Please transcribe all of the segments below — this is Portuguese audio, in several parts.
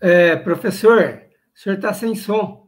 Professor, o senhor está sem som.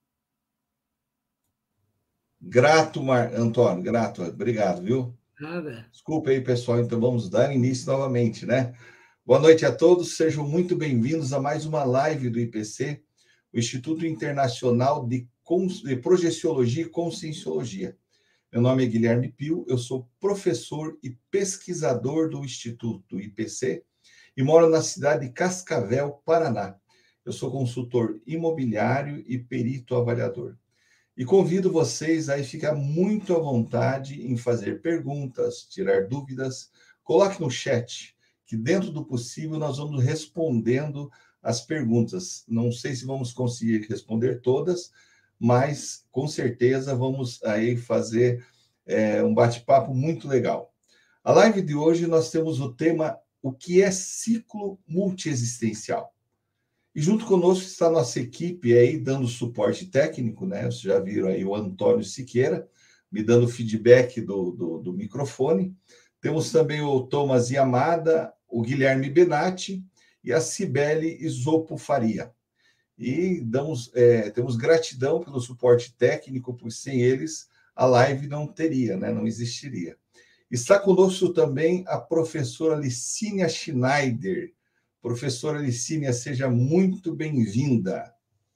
Grato, Antônio, grato, obrigado, viu? Nada. Desculpa aí, pessoal, então vamos dar início novamente, né? Boa noite a todos, sejam muito bem-vindos a mais uma live do IPC, o Instituto Internacional de Projeciologia e Conscienciologia. Meu nome é Guilherme Pio, eu sou professor e pesquisador do Instituto IPC e moro na cidade de Cascavel, Paraná. Eu sou consultor imobiliário e perito avaliador. E convido vocês a ficar muito à vontade em fazer perguntas, tirar dúvidas. Coloque no chat, que dentro do possível nós vamos respondendo as perguntas. Não sei se vamos conseguir responder todas, mas com certeza vamos aí fazer um bate-papo muito legal. A live de hoje nós temos o tema o que é ciclo multiexistencial. E junto conosco está a nossa equipe aí dando suporte técnico, né? Vocês já viram aí o Antônio Siqueira me dando feedback do microfone. Temos também o Thomas Yamada, o Guilherme Benatti e a Cibele Isopo Faria. E temos gratidão pelo suporte técnico, porque sem eles a live não teria, né? Não existiria. Está conosco também a professora Licínia Schneider. Professora Licínia, seja muito bem-vinda.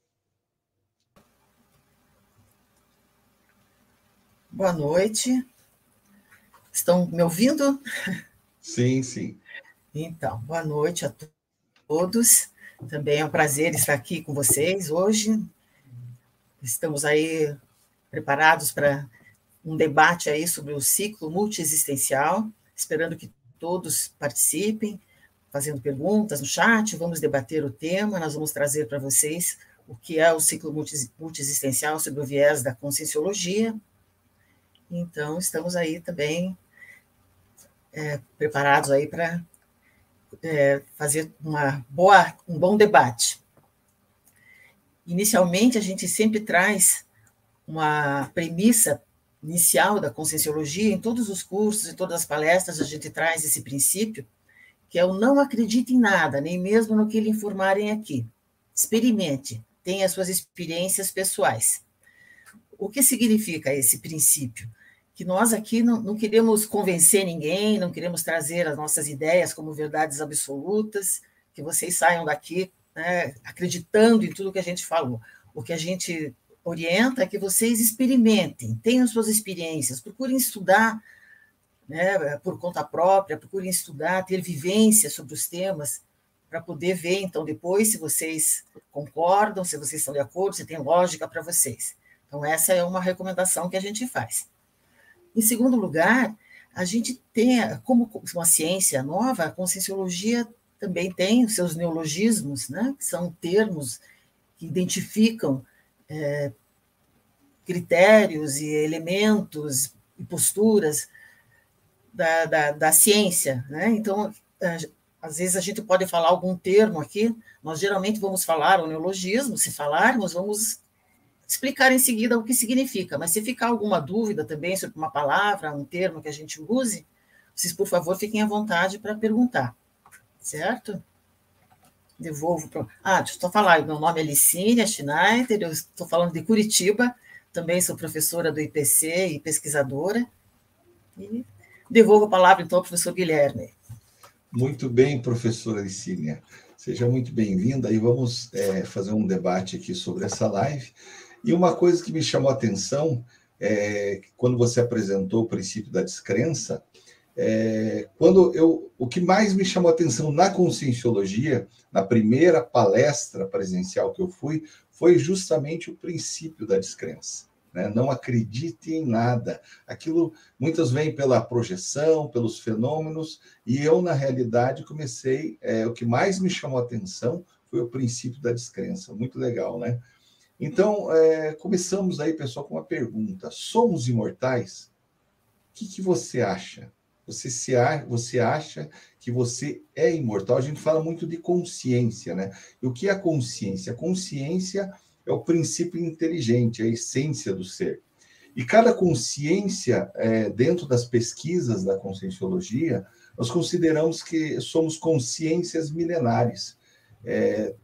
Boa noite. Estão me ouvindo? Sim, sim. Então, boa noite a todos. Também é um prazer estar aqui com vocês hoje. Estamos aí preparados para um debate aí sobre o ciclo multiexistencial, esperando que todos participem, fazendo perguntas no chat, vamos debater o tema, nós vamos trazer para vocês o que é o ciclo multiexistencial sob o viés da conscienciologia. Então, estamos aí também preparados aí para fazer um bom debate. Inicialmente, a gente sempre traz uma premissa inicial da conscienciologia, em todos os cursos, em todas as palestras, a gente traz esse princípio, que é o não acredite em nada, nem mesmo no que lhe informarem aqui. Experimente, tenha as suas experiências pessoais. O que significa esse princípio? Que nós aqui não queremos convencer ninguém, não queremos trazer as nossas ideias como verdades absolutas, que vocês saiam daqui, né, acreditando em tudo que a gente falou. O que a gente orienta é que vocês experimentem, tenham suas experiências, procurem estudar, né, por conta própria, procurem estudar, ter vivência sobre os temas, para poder ver, então, depois, se vocês concordam, se vocês estão de acordo, se tem lógica para vocês. Então, essa é uma recomendação que a gente faz. Em segundo lugar, a gente tem, como uma ciência nova, a conscienciologia também tem os seus neologismos, né, que são termos que identificam critérios e elementos e posturas da ciência, né? Então, às vezes a gente pode falar algum termo aqui, nós geralmente vamos falar o neologismo, se falarmos, vamos explicar em seguida o que significa, mas se ficar alguma dúvida também sobre uma palavra, um termo que a gente use, vocês, por favor, fiquem à vontade para perguntar, certo? Devolvo para... deixa eu falar, meu nome é Licínia Schneider, eu estou falando de Curitiba, também sou professora do IPC e pesquisadora, e devolvo a palavra, então, ao professor Guilherme. Muito bem, professora Licínia. Seja muito bem-vinda e vamos fazer um debate aqui sobre essa live. E uma coisa que me chamou a atenção, quando você apresentou o princípio da descrença, o que mais me chamou a atenção na conscienciologia, na primeira palestra presencial que eu fui, foi justamente o princípio da descrença. Né? Não acredite em nada. Aquilo, muitos vêm pela projeção, pelos fenômenos, e eu, na realidade, o que mais me chamou a atenção foi o princípio da descrença. Muito legal, né? Então, começamos aí, pessoal, com uma pergunta. Somos imortais? O que você acha? Você acha que você é imortal? A gente fala muito de consciência, né? E o que é a consciência? A consciência é o princípio inteligente, a essência do ser. E cada consciência, dentro das pesquisas da conscienciologia, nós consideramos que somos consciências milenares.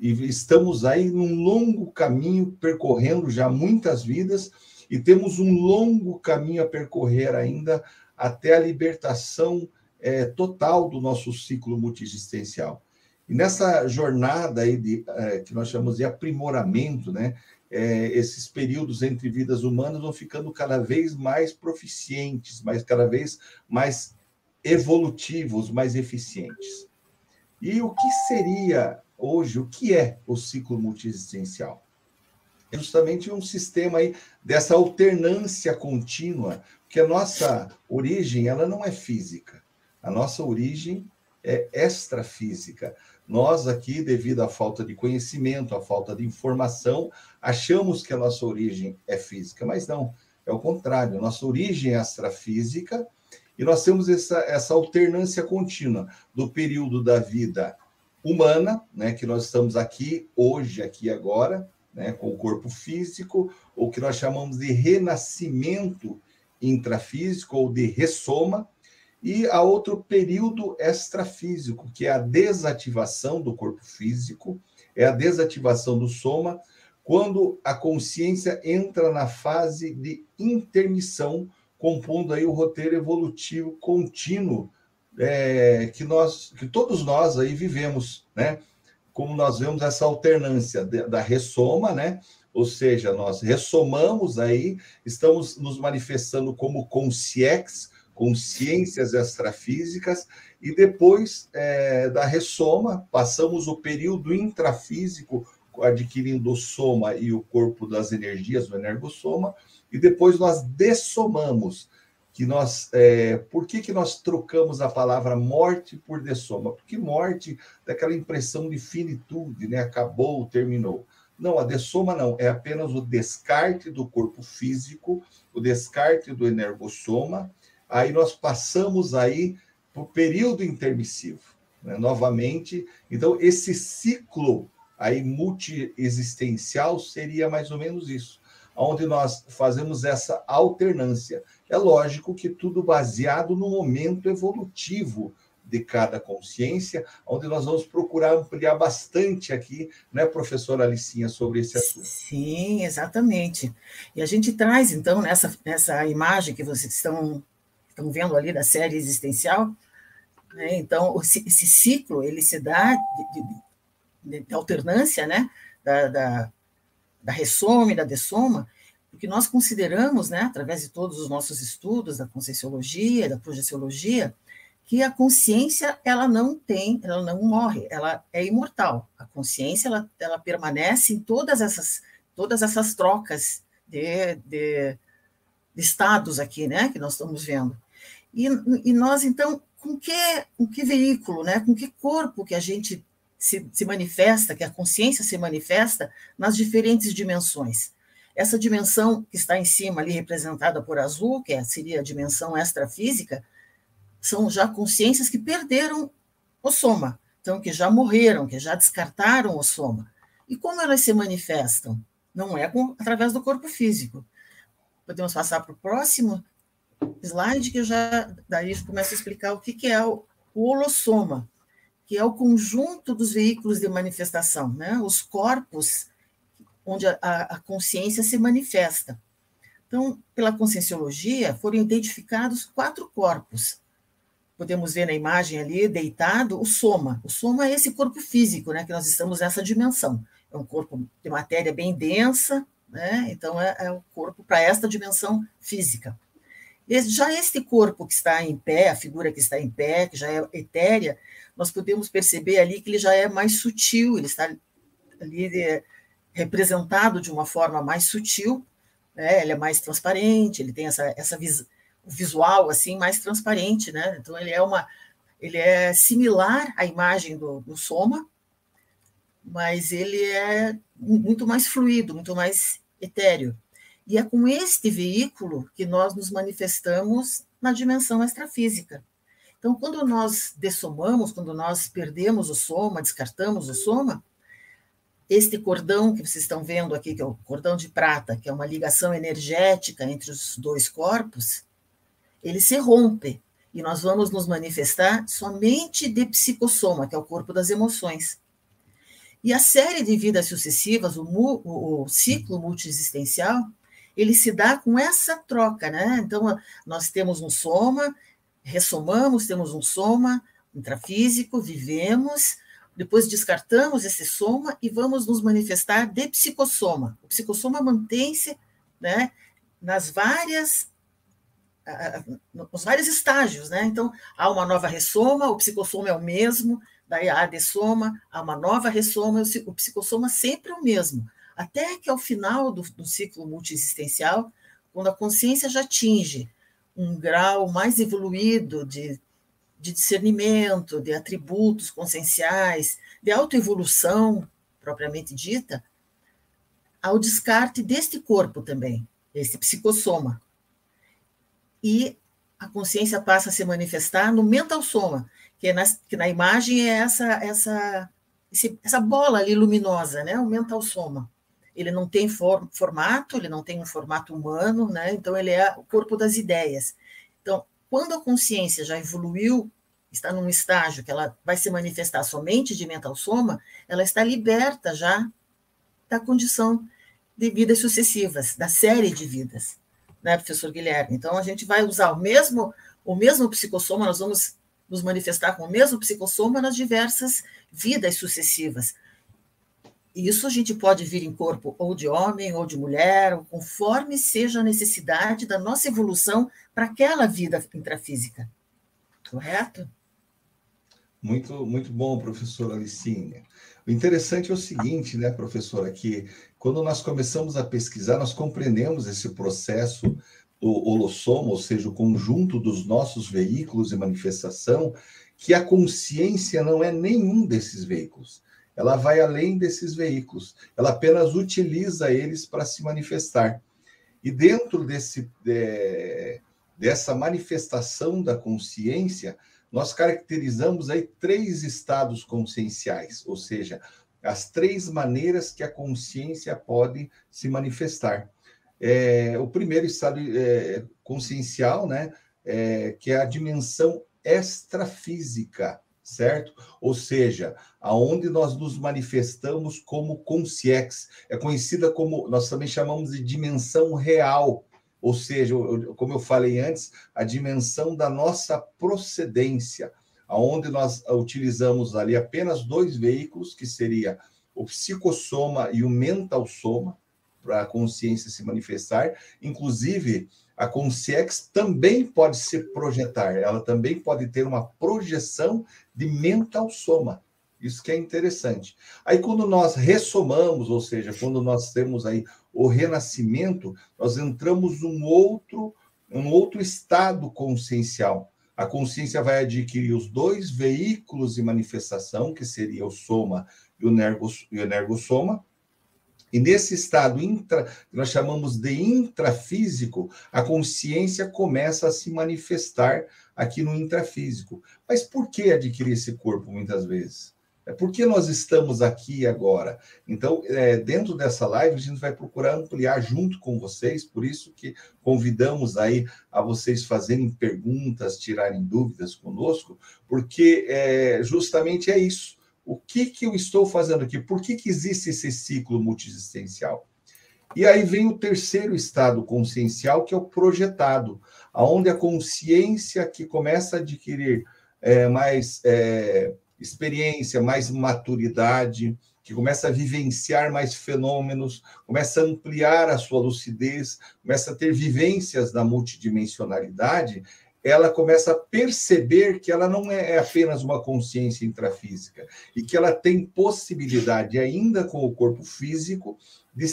e estamos aí num longo caminho, percorrendo já muitas vidas, e temos um longo caminho a percorrer ainda até a libertação total do nosso ciclo multiexistencial. E nessa jornada aí que nós chamamos de aprimoramento, né, esses períodos entre vidas humanas vão ficando cada vez mais proficientes, cada vez mais evolutivos, mais eficientes. E o que seria hoje, o que é o ciclo multiexistencial? É justamente um sistema aí dessa alternância contínua, porque a nossa origem, ela não é física. A nossa origem é extrafísica. Nós aqui, devido à falta de conhecimento, à falta de informação, achamos que a nossa origem é física, mas não, é o contrário. A nossa origem é extrafísica e nós temos essa alternância contínua do período da vida humana, né, que nós estamos aqui, hoje, aqui agora, né, com o corpo físico, ou que nós chamamos de renascimento intrafísico, ou de ressoma, e a outro período extrafísico, que é a desativação do corpo físico, é a desativação do soma, quando a consciência entra na fase de intermissão, compondo aí o roteiro evolutivo contínuo que todos nós aí vivemos, né? Como nós vemos essa alternância da ressoma, né? Ou seja, nós ressomamos aí, estamos nos manifestando como consciências extrafísicas, e depois da ressoma, passamos o período intrafísico, adquirindo o soma e o corpo das energias, o energossoma, e depois nós dessomamos, por que nós trocamos a palavra morte por dessoma? Porque morte dá aquela impressão de finitude, né? Acabou, terminou. Não, a dessoma não, é apenas o descarte do corpo físico, o descarte do energossoma, aí nós passamos aí para o período intermissivo, né? Novamente. Então, esse ciclo aí multiexistencial seria mais ou menos isso, onde nós fazemos essa alternância. É lógico que tudo baseado no momento evolutivo de cada consciência, onde nós vamos procurar ampliar bastante aqui, né, professora Alicinha, sobre esse assunto. Sim, exatamente. E a gente traz, então, nessa imagem que vocês estão vendo ali da série existencial, né, então, esse ciclo, ele se dá de alternância, né, da ressoma e da dessoma, porque nós consideramos, né, através de todos os nossos estudos da conscienciologia, da projeciologia, que a consciência ela não morre, ela é imortal. A consciência ela permanece em todas essas trocas de estados aqui, né, que nós estamos vendo. E nós, então, com que veículo, né, com que corpo que a gente se manifesta, que a consciência se manifesta nas diferentes dimensões. Essa dimensão que está em cima ali, representada por azul, que seria a dimensão extrafísica, são já consciências que perderam o soma, então que já morreram, que já descartaram o soma. E como elas se manifestam? Não é através do corpo físico. Podemos passar para o próximo slide, que daí eu começo a explicar o que é o holossoma, que é o conjunto dos veículos de manifestação, né? Os corpos onde a consciência se manifesta. Então, pela conscienciologia, foram identificados 4 corpos. Podemos ver na imagem ali, deitado, o soma. O soma é esse corpo físico, né, que nós estamos nessa dimensão. É um corpo de matéria bem densa, né? Então é o corpo para esta dimensão física. Já este corpo que está em pé, a figura que está em pé, que já é etérea, nós podemos perceber ali que ele já é mais sutil, ele está ali representado de uma forma mais sutil, né? Ele é mais transparente, ele tem o visual assim mais transparente, né? Então ele é similar à imagem do soma, mas ele é muito mais fluido, muito mais etéreo. E é com este veículo que nós nos manifestamos na dimensão extrafísica. Então, quando nós dessomamos, quando nós perdemos o soma, descartamos o soma, este cordão que vocês estão vendo aqui, que é o cordão de prata, que é uma ligação energética entre os 2 corpos, ele se rompe, e nós vamos nos manifestar somente de psicossoma, que é o corpo das emoções. E a série de vidas sucessivas, o ciclo multiexistencial, ele se dá com essa troca, né? Então, nós temos um soma, ressomamos, temos um soma intrafísico, vivemos, depois descartamos esse soma e vamos nos manifestar de psicossoma. O psicossoma mantém-se, né, nos vários estágios, né? Então, há uma nova ressoma, o psicossoma é o mesmo, daí a adessoma, há uma nova ressoma, o psicossoma sempre é o mesmo, até que ao final do ciclo multiexistencial, quando a consciência já atinge um grau mais evoluído de discernimento, de atributos conscienciais, de autoevolução, propriamente dita, ao descarte deste corpo também, esse psicossoma. E a consciência passa a se manifestar no mental soma, que na imagem é essa bola ali luminosa, né? O mental soma. Ele não tem formato, ele não tem um formato humano, né? Então ele é o corpo das ideias. Então, quando a consciência já evoluiu, está num estágio que ela vai se manifestar somente de mental soma, ela está liberta já da condição de vidas sucessivas, da série de vidas, né, professor Guilherme? Então, a gente vai usar o mesmo psicossoma, nós vamos nos manifestar com o mesmo psicossoma nas diversas vidas sucessivas. E isso a gente pode vir em corpo ou de homem ou de mulher, ou conforme seja a necessidade da nossa evolução para aquela vida intrafísica. Correto? Muito, muito bom, professora Alicínia. O interessante é o seguinte, né, professora, que quando nós começamos a pesquisar, nós compreendemos esse processo do holossoma, ou seja, o conjunto dos nossos veículos de manifestação, que a consciência não é nenhum desses veículos. Ela vai além desses veículos. Ela apenas utiliza eles para se manifestar. E dentro dessa manifestação da consciência, nós caracterizamos aí 3 estados conscienciais, ou seja, as 3 maneiras que a consciência pode se manifestar. O primeiro estado consciencial, né, que é a dimensão extrafísica, certo? Ou seja, aonde nós nos manifestamos como consciex, é conhecida como, nós também chamamos de dimensão real, ou seja, como eu falei antes, a dimensão da nossa procedência, aonde nós utilizamos ali apenas 2 veículos, que seria o psicossoma e o mental soma, para a consciência se manifestar. Inclusive, a consciex também pode se projetar, ela também pode ter uma projeção de mental soma. Isso que é interessante. Aí, quando nós ressomamos, ou seja, quando nós temos aí o renascimento, nós entramos num outro estado consciencial. A consciência vai adquirir os 2 veículos de manifestação, que seria o soma e o energossoma. E nesse estado que nós chamamos de intrafísico, a consciência começa a se manifestar aqui no intrafísico. Mas por que adquirir esse corpo, muitas vezes? Por que nós estamos aqui agora? Então, dentro dessa live, a gente vai procurar ampliar junto com vocês, por isso que convidamos aí a vocês fazerem perguntas, tirarem dúvidas conosco, porque justamente é isso. O que eu estou fazendo aqui? Por que existe esse ciclo multiexistencial? E aí vem o terceiro estado consciencial, que é o projetado, onde a consciência que começa a adquirir mais experiência, mais maturidade, que começa a vivenciar mais fenômenos, começa a ampliar a sua lucidez, começa a ter vivências da multidimensionalidade, ela começa a perceber que ela não é apenas uma consciência intrafísica e que ela tem possibilidade, ainda com o corpo físico, de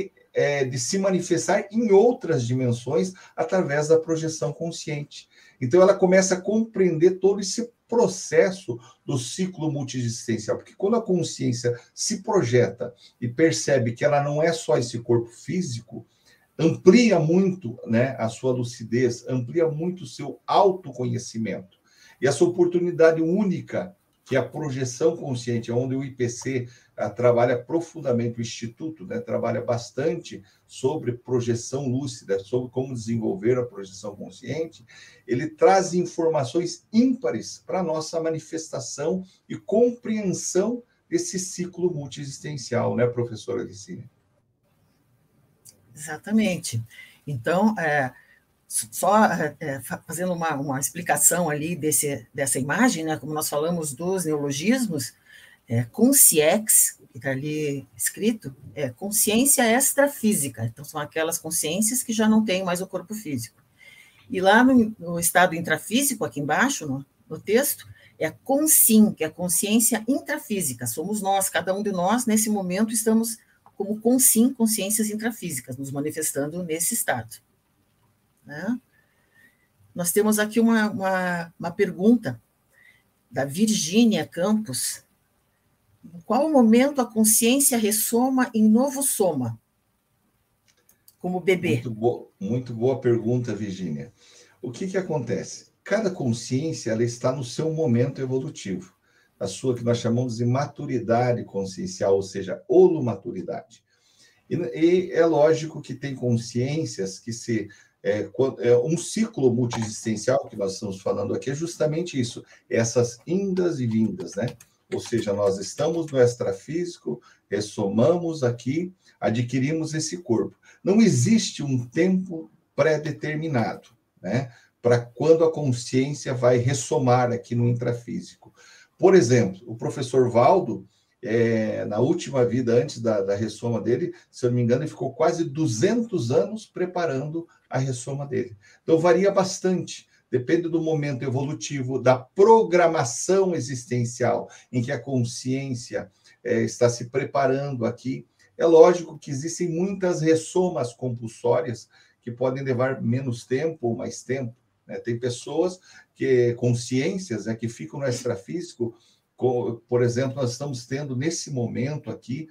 se manifestar em outras dimensões através da projeção consciente. Então, ela começa a compreender todo esse processo do ciclo multiexistencial, porque quando a consciência se projeta e percebe que ela não é só esse corpo físico, amplia muito, né, a sua lucidez, amplia muito o seu autoconhecimento. E essa oportunidade única, que é a projeção consciente, onde o IPC trabalha profundamente, o Instituto, né, trabalha bastante sobre projeção lúcida, sobre como desenvolver a projeção consciente, ele traz informações ímpares para a nossa manifestação e compreensão desse ciclo multiexistencial, né, professora Licínia? Exatamente. Então, só fazendo uma explicação ali dessa imagem, né, como nós falamos dos neologismos, consciex, que está ali escrito, é consciência extrafísica. Então, são aquelas consciências que já não têm mais o corpo físico. E lá no estado intrafísico, aqui embaixo, no texto, é a consim, que é a consciência intrafísica. Somos nós, cada um de nós, nesse momento, estamos como consim, consciências intrafísicas, nos manifestando nesse estado. Né? Nós temos aqui uma pergunta da Virgínia Campos. Em qual momento a consciência ressoma em novo soma, como bebê? Muito boa pergunta, Virgínia. O que acontece? Cada consciência ela está no seu momento evolutivo, a sua que nós chamamos de maturidade consciencial, ou seja, holomaturidade. E é lógico que tem consciências que um ciclo multiexistencial que nós estamos falando aqui é justamente isso, essas indas e vindas, né? Ou seja, nós estamos no extrafísico, ressomamos aqui, adquirimos esse corpo. Não existe um tempo pré-determinado, né, para quando a consciência vai ressomar aqui no intrafísico. Por exemplo, o professor Valdo, na última vida, antes da ressoma dele, se eu não me engano, ele ficou quase 200 anos preparando a ressoma dele. Então, varia bastante. Depende do momento evolutivo, da programação existencial em que a consciência está se preparando aqui. É lógico que existem muitas ressomas compulsórias que podem levar menos tempo ou mais tempo. Né? Tem pessoas consciências, que ficam no extrafísico. Por exemplo, nós estamos tendo nesse momento aqui,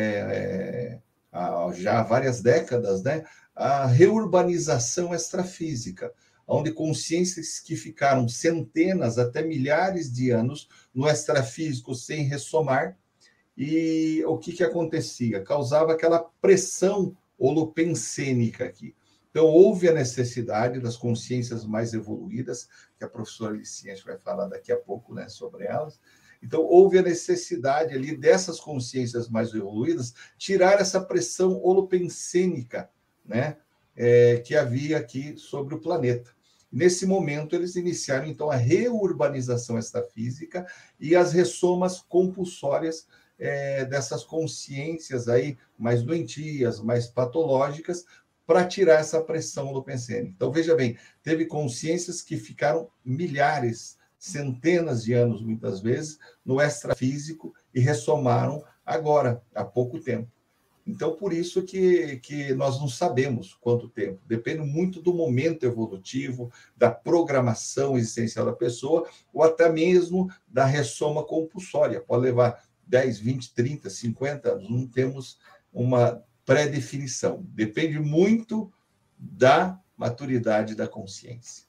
já há várias décadas, né, a reurbanização extrafísica, onde consciências que ficaram centenas até milhares de anos no extrafísico sem ressomar, e o que acontecia? Causava aquela pressão holopensênica aqui. Então, houve a necessidade das consciências mais evoluídas, que a professora Licínia vai falar daqui a pouco, né, sobre elas. Então, houve a necessidade ali dessas consciências mais evoluídas tirar essa pressão holopensênica, né, que havia aqui sobre o planeta. Nesse momento, eles iniciaram, então, a reurbanização extrafísica e as ressomas compulsórias dessas consciências aí mais doentias, mais patológicas, para tirar essa pressão holopensênica. Então, veja bem, teve consciências que ficaram milhares, centenas de anos, muitas vezes, no extrafísico e ressomaram agora, há pouco tempo. Então, por isso que nós não sabemos quanto tempo. Depende muito do momento evolutivo, da programação existencial da pessoa, ou até mesmo da ressoma compulsória. Pode levar 10, 20, 30, 50 anos. Não temos uma pré-definição. Depende muito da maturidade da consciência.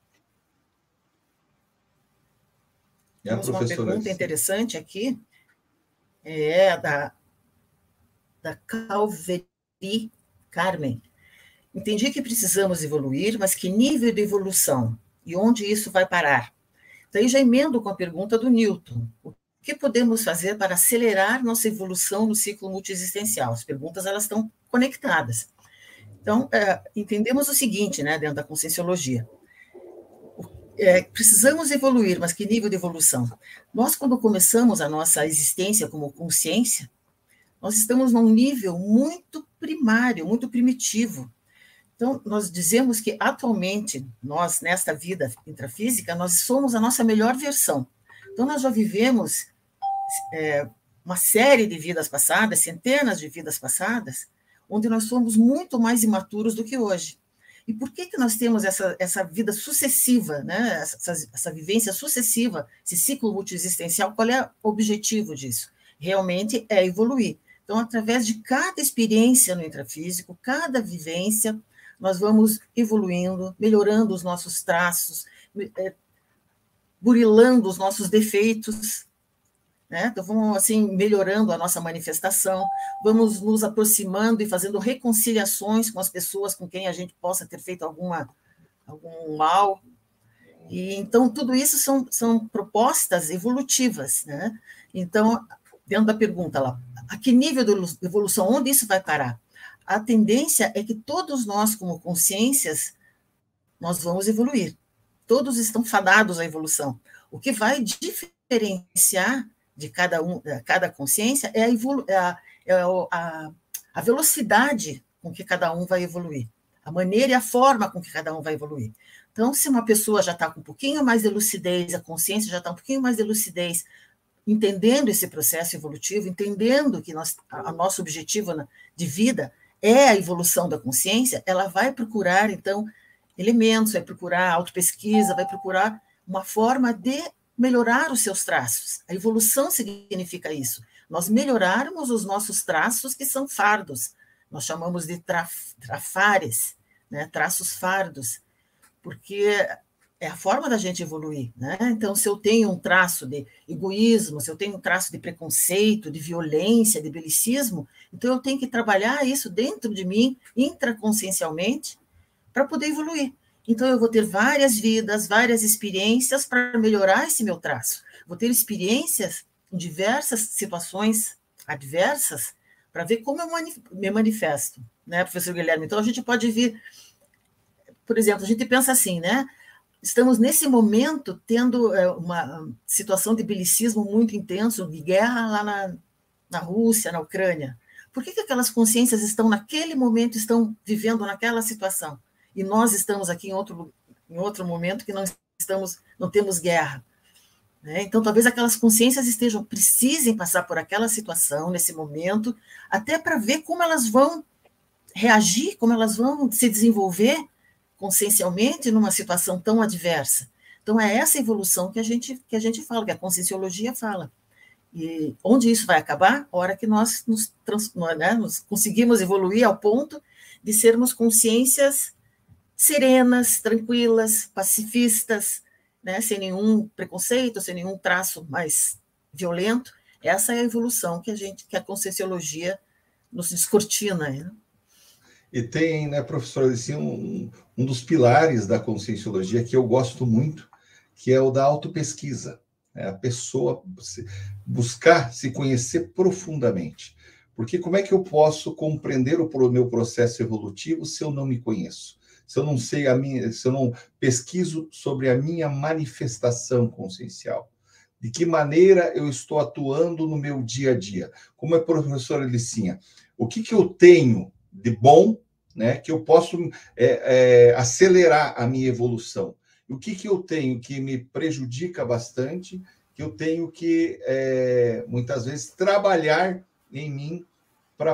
Temos uma pergunta interessante aqui, da Calveri Carmen. Entendi que precisamos evoluir, mas que nível de evolução? E onde isso vai parar? Daí já emendo com a pergunta do Newton. O que podemos fazer para acelerar nossa evolução no ciclo multiexistencial? As perguntas elas estão conectadas. Então, entendemos o seguinte, né, dentro da conscienciologia. Precisamos evoluir, mas que nível de evolução? Nós, quando começamos a nossa existência como consciência, nós estamos num nível muito primário, muito primitivo. Então, nós dizemos que, atualmente, nós, nesta vida intrafísica, nós somos a nossa melhor versão. Então, nós já vivemos uma série de vidas passadas, centenas de vidas passadas, onde nós somos muito mais imaturos do que hoje. E por que nós temos essa vida sucessiva, né? essa vivência sucessiva, esse ciclo multiexistencial? Qual é o objetivo disso? Realmente é evoluir. Então, através de cada experiência no intrafísico, cada vivência, nós vamos evoluindo, melhorando os nossos traços, burilando os nossos defeitos, né? Então, vamos assim, melhorando a nossa manifestação, vamos nos aproximando e fazendo reconciliações com as pessoas com quem a gente possa ter feito algum mal. E, então, tudo isso são propostas evolutivas, né? Então, dentro da pergunta lá, a que nível de evolução, onde isso vai parar? A tendência é que todos nós, como consciências, nós vamos evoluir. Todos estão fadados à evolução. O que vai diferenciar de cada consciência é a velocidade com que cada um vai evoluir, a maneira e a forma com que cada um vai evoluir. Então, se uma pessoa já está com um pouquinho mais de lucidez, a consciência já está um pouquinho mais de lucidez, entendendo esse processo evolutivo, entendendo que o nosso objetivo de vida é a evolução da consciência, ela vai procurar, então, elementos, vai procurar autopesquisa, vai procurar uma forma de melhorar os seus traços. A evolução significa isso. Nós melhorarmos os nossos traços, que são fardos. Nós chamamos de trafares, né? Traços fardos, porque é a forma da gente evoluir, né? Então, se eu tenho um traço de egoísmo, se eu tenho um traço de preconceito, de violência, de belicismo, então eu tenho que trabalhar isso dentro de mim, intraconsciencialmente, para poder evoluir. Então, eu vou ter várias vidas, várias experiências para melhorar esse meu traço. Vou ter experiências em diversas situações adversas para ver como eu me manifesto, né, professor Guilherme? Então, a gente pode vir, por exemplo, a gente pensa assim, né? Estamos, nesse momento, tendo uma situação de belicismo muito intenso, de guerra lá na Rússia, na Ucrânia. Por que aquelas consciências estão, naquele momento, estão vivendo naquela situação? E nós estamos aqui em outro momento que não temos guerra. Né? Então, talvez aquelas consciências precisem passar por aquela situação, nesse momento, até para ver como elas vão reagir, como elas vão se desenvolver consciencialmente numa situação tão adversa. Então, é essa evolução que a gente fala, que a conscienciologia fala. E onde isso vai acabar? A hora que nós nos conseguimos evoluir ao ponto de sermos consciências serenas, tranquilas, pacifistas, né, sem nenhum preconceito, sem nenhum traço mais violento. Essa é a evolução que a conscienciologia nos descortina, né? E tem, né, professor, assim, um dos pilares da conscienciologia que eu gosto muito, que é o da autopesquisa. Né? A pessoa buscar se conhecer profundamente. Porque como é que eu posso compreender o meu processo evolutivo se eu não me conheço? Se eu não sei se eu não pesquiso sobre a minha manifestação consciencial? De que maneira eu estou atuando no meu dia a dia? Como a professora Licinha, o que eu tenho de bom, né, que eu posso acelerar a minha evolução? E o que eu tenho que me prejudica bastante, que eu tenho que, muitas vezes, trabalhar em mim para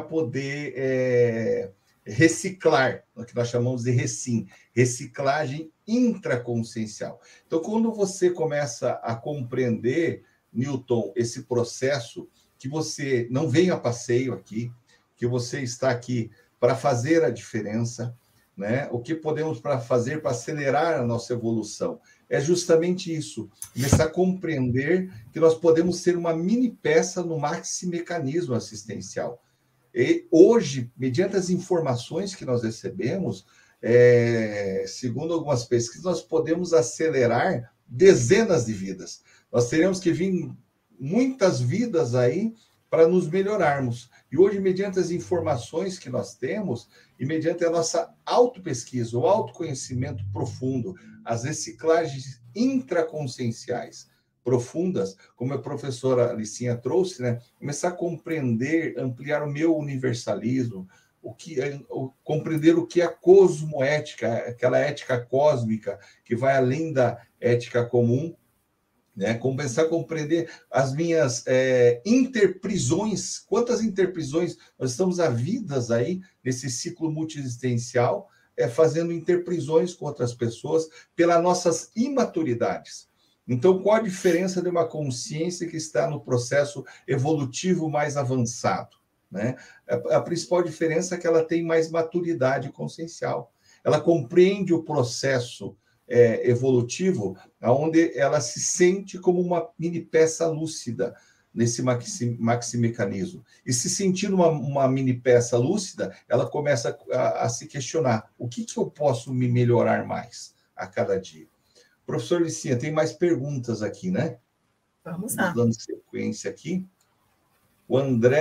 poder reciclar, o que nós chamamos de reciclagem intraconsciencial. Então, quando você começa a compreender, Newton, esse processo, que você não vem a passeio aqui, que você está aqui para fazer a diferença, né? O que podemos fazer para acelerar a nossa evolução? É justamente isso, começar a compreender que nós podemos ser uma mini peça no maximecanismo assistencial. E hoje, mediante as informações que nós recebemos, segundo algumas pesquisas, nós podemos acelerar dezenas de vidas. Nós teremos que vir muitas vidas aí para nos melhorarmos. E hoje, mediante as informações que nós temos, e mediante a nossa autopesquisa, o autoconhecimento profundo, as reciclagens intraconscienciais profundas, como a professora Licinha trouxe, né? Começar a compreender, ampliar o meu universalismo, compreender o que é cosmoética, aquela ética cósmica que vai além da ética comum, né? Começar a compreender as minhas interprisões, quantas interprisões nós estamos há vidas aí nesse ciclo multiexistencial, fazendo interprisões com outras pessoas pelas nossas imaturidades. Então, qual a diferença de uma consciência que está no processo evolutivo mais avançado? Né? A principal diferença é que ela tem mais maturidade consciencial. Ela compreende o processo evolutivo, onde ela se sente como uma mini peça lúcida nesse maximecanismo. E se sentindo uma mini peça lúcida, ela começa a se questionar: o que eu posso me melhorar mais a cada dia? Professor Licinha, tem mais perguntas aqui, né? Vamos lá. Dando sequência aqui. O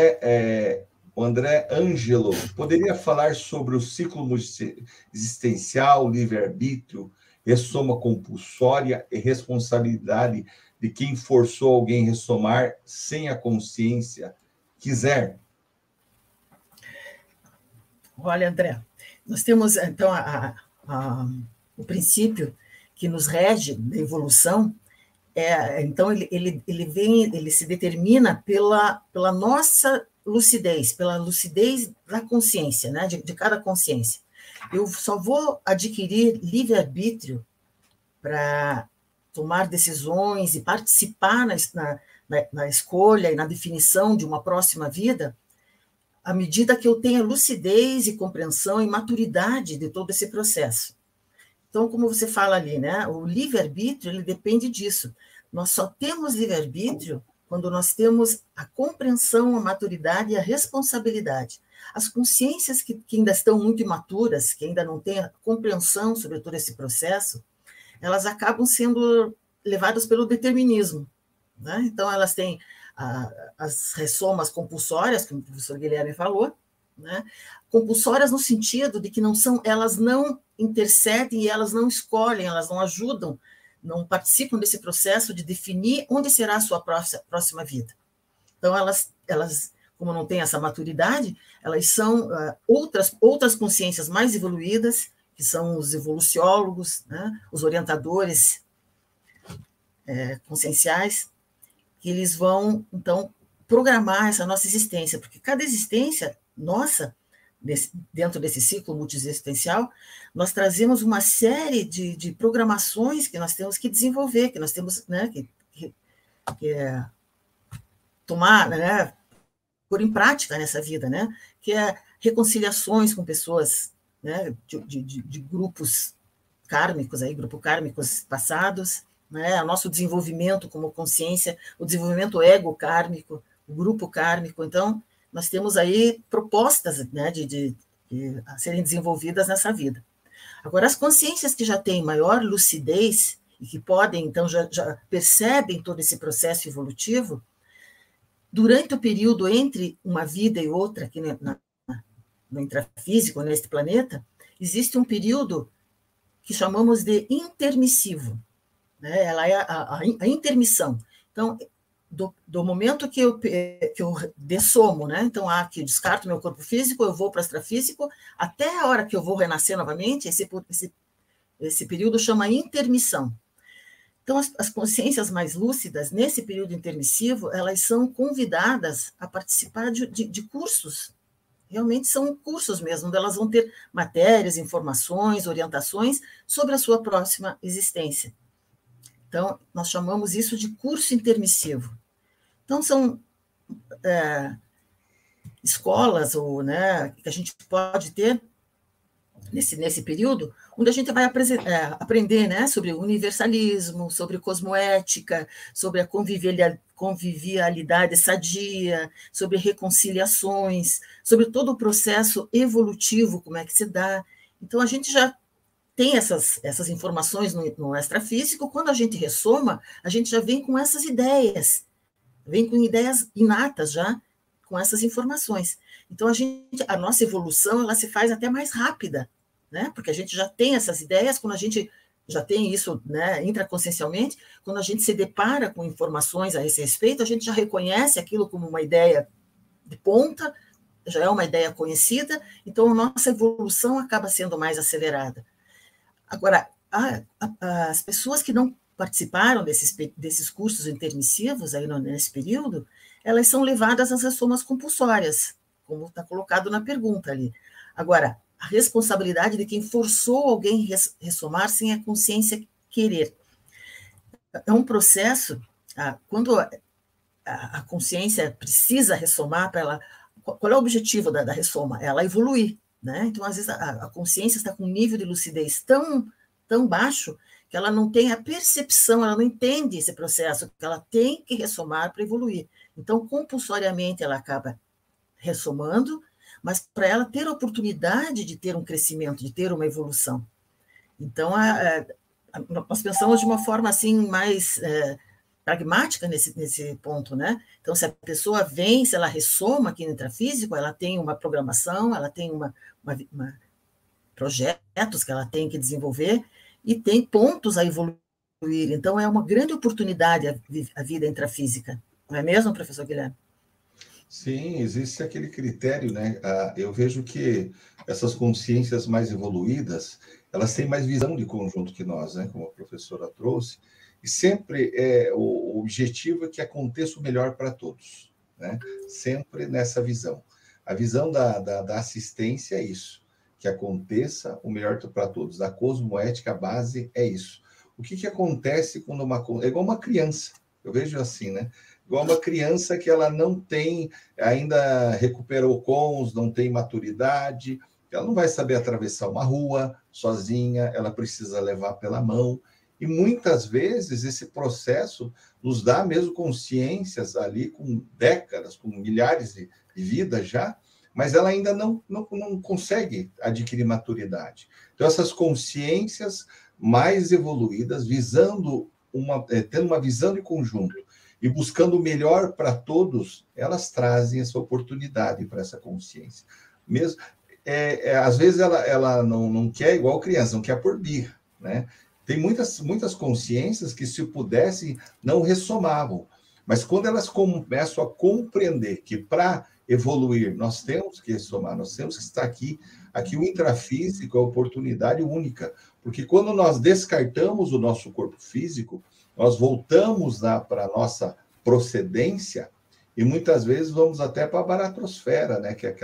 André Ângelo poderia falar sobre o ciclo existencial, livre-arbítrio, ressoma compulsória e responsabilidade de quem forçou alguém a ressomar sem a consciência quiser? Olha, André, nós temos, então, o princípio que nos rege da evolução, então, ele se determina pela nossa lucidez, pela lucidez da consciência, né, de cada consciência. Eu só vou adquirir livre-arbítrio para tomar decisões e participar na escolha e na definição de uma próxima vida, à medida que eu tenha lucidez e compreensão e maturidade de todo esse processo. Então, como você fala ali, né, o livre-arbítrio, ele depende disso. Nós só temos livre-arbítrio quando nós temos a compreensão, a maturidade e a responsabilidade. As consciências que ainda estão muito imaturas, que ainda não têm a compreensão sobre todo esse processo, elas acabam sendo levadas pelo determinismo, né? Então, elas têm as ressomas compulsórias, como o professor Guilherme falou, né? Compulsórias no sentido de que elas não intercedem e elas não escolhem, elas não ajudam, não participam desse processo de definir onde será a sua próxima vida. Então, elas como não têm essa maturidade, elas são outras consciências mais evoluídas, que são os evoluciólogos, né, os orientadores conscienciais, que eles vão, então, programar essa nossa existência, porque cada existência nossa, dentro desse ciclo multiexistencial, nós trazemos uma série de programações que nós temos que desenvolver, que nós temos, né, que tomar, né, pôr em prática nessa vida, né, que é reconciliações com pessoas, né, de grupos kármicos, grupos kármicos passados, né, o nosso desenvolvimento como consciência, o desenvolvimento ego-kármico, o grupo kármico. Então, nós temos aí propostas, né, a serem desenvolvidas nessa vida. Agora, as consciências que já têm maior lucidez e que podem, então, já percebem todo esse processo evolutivo, durante o período entre uma vida e outra, aqui no intrafísico, neste planeta, existe um período que chamamos de intermissivo, né? Ela é a intermissão. Então, do momento que eu dessomo, né? Então, que eu descarto meu corpo físico, eu vou para o extrafísico, até a hora que eu vou renascer novamente, esse período chama intermissão. Então, as consciências mais lúcidas, nesse período intermissivo, elas são convidadas a participar de cursos. Realmente são cursos mesmo, onde elas vão ter matérias, informações, orientações sobre a sua próxima existência. Então, nós chamamos isso de curso intermissivo. Então, são escolas né, que a gente pode ter nesse período, onde a gente vai aprender, né, sobre o universalismo, sobre cosmoética, sobre a convivialidade sadia, sobre reconciliações, sobre todo o processo evolutivo, como é que se dá. Então, a gente já tem essas informações no extrafísico. Quando a gente ressoma, a gente já vem com essas ideias, vem com ideias inatas já, com essas informações. Então, a nossa evolução ela se faz até mais rápida, né? Porque a gente já tem essas ideias, quando a gente já tem isso, né, intraconsciencialmente, quando a gente se depara com informações a esse respeito, a gente já reconhece aquilo como uma ideia de ponta, já é uma ideia conhecida, então a nossa evolução acaba sendo mais acelerada. Agora, as pessoas que não participaram desses cursos intermissivos aí nesse período, elas são levadas às ressomas compulsórias, como está colocado na pergunta ali. Agora, a responsabilidade de quem forçou alguém a ressomar sem a consciência querer. É um processo, quando a consciência precisa ressomar, qual é o objetivo da ressoma? Ela evoluir, né? Então, às vezes, a consciência está com um nível de lucidez tão baixo que ela não tem a percepção, ela não entende esse processo, que ela tem que ressomar para evoluir. Então, compulsoriamente, ela acaba ressomando, mas para ela ter a oportunidade de ter um crescimento, de ter uma evolução. Então, nós pensamos de uma forma assim mais pragmática nesse ponto, né? Então, se a pessoa vem, se ela ressoma aqui no intrafísico, ela tem uma programação, ela tem projetos que ela tem que desenvolver e tem pontos a evoluir. Então, é uma grande oportunidade a vida intrafísica. Não é mesmo, professor Guilherme? Sim, existe aquele critério, né? Eu vejo que essas consciências mais evoluídas, elas têm mais visão de conjunto que nós, né? Como a professora trouxe, e sempre o objetivo é que aconteça o melhor para todos, né? Sempre nessa visão. A visão da assistência é isso, que aconteça o melhor para todos. Da cosmoética, a base é isso. O que acontece quando é igual uma criança, eu vejo assim, né? Igual uma criança que ela não tem, ainda recuperou cons, não tem maturidade, ela não vai saber atravessar uma rua sozinha, ela precisa levar pela mão. E muitas vezes esse processo nos dá mesmo consciências ali com décadas, com milhares de vidas já, mas ela ainda não consegue adquirir maturidade. Então, essas consciências mais evoluídas, tendo uma visão de conjunto, e buscando o melhor para todos, elas trazem essa oportunidade para essa consciência. Mesmo, às vezes ela não quer igual criança, não quer por birra, né? Tem muitas consciências que, se pudessem, não ressomavam. Mas quando elas começam a compreender que, para evoluir, nós temos que ressomar, nós temos que estar aqui o intrafísico é a oportunidade única. Porque quando nós descartamos o nosso corpo físico, nós voltamos para a nossa procedência e muitas vezes vamos até para a baratrosfera, né? Que é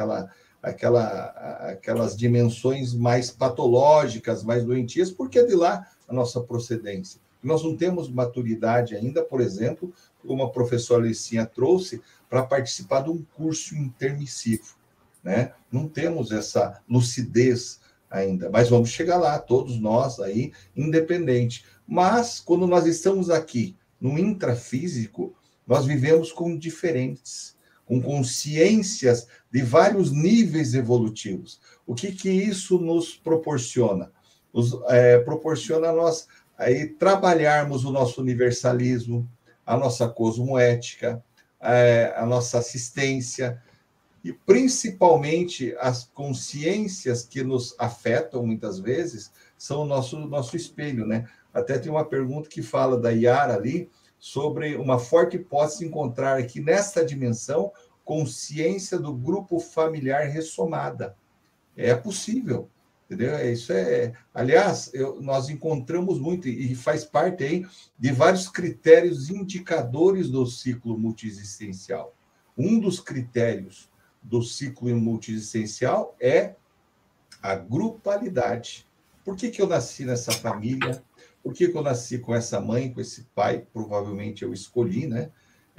aquelas dimensões mais patológicas, mais doentias, porque é de lá a nossa procedência. Nós não temos maturidade ainda, por exemplo, como a professora Licinha trouxe, para participar de um curso intermissivo, né? Não temos essa lucidez ainda, mas vamos chegar lá, todos nós aí, independente. Mas, quando nós estamos aqui no intrafísico, nós vivemos com diferentes, com consciências de vários níveis evolutivos. O que isso nos proporciona? Proporciona nós aí trabalharmos o nosso universalismo, a nossa cosmoética, a nossa assistência, e principalmente as consciências que nos afetam muitas vezes são o nosso espelho, né? Até tem uma pergunta que fala da Yara ali sobre uma forte hipótese de encontrar aqui nesta dimensão consciência do grupo familiar ressomada. É possível, entendeu? Aliás, nós encontramos muito e faz parte aí de vários critérios indicadores do ciclo multiexistencial. Um dos critérios do ciclo multiexistencial é a grupalidade. Por que eu nasci nessa família? Por que eu nasci com essa mãe, com esse pai? Provavelmente eu escolhi, né?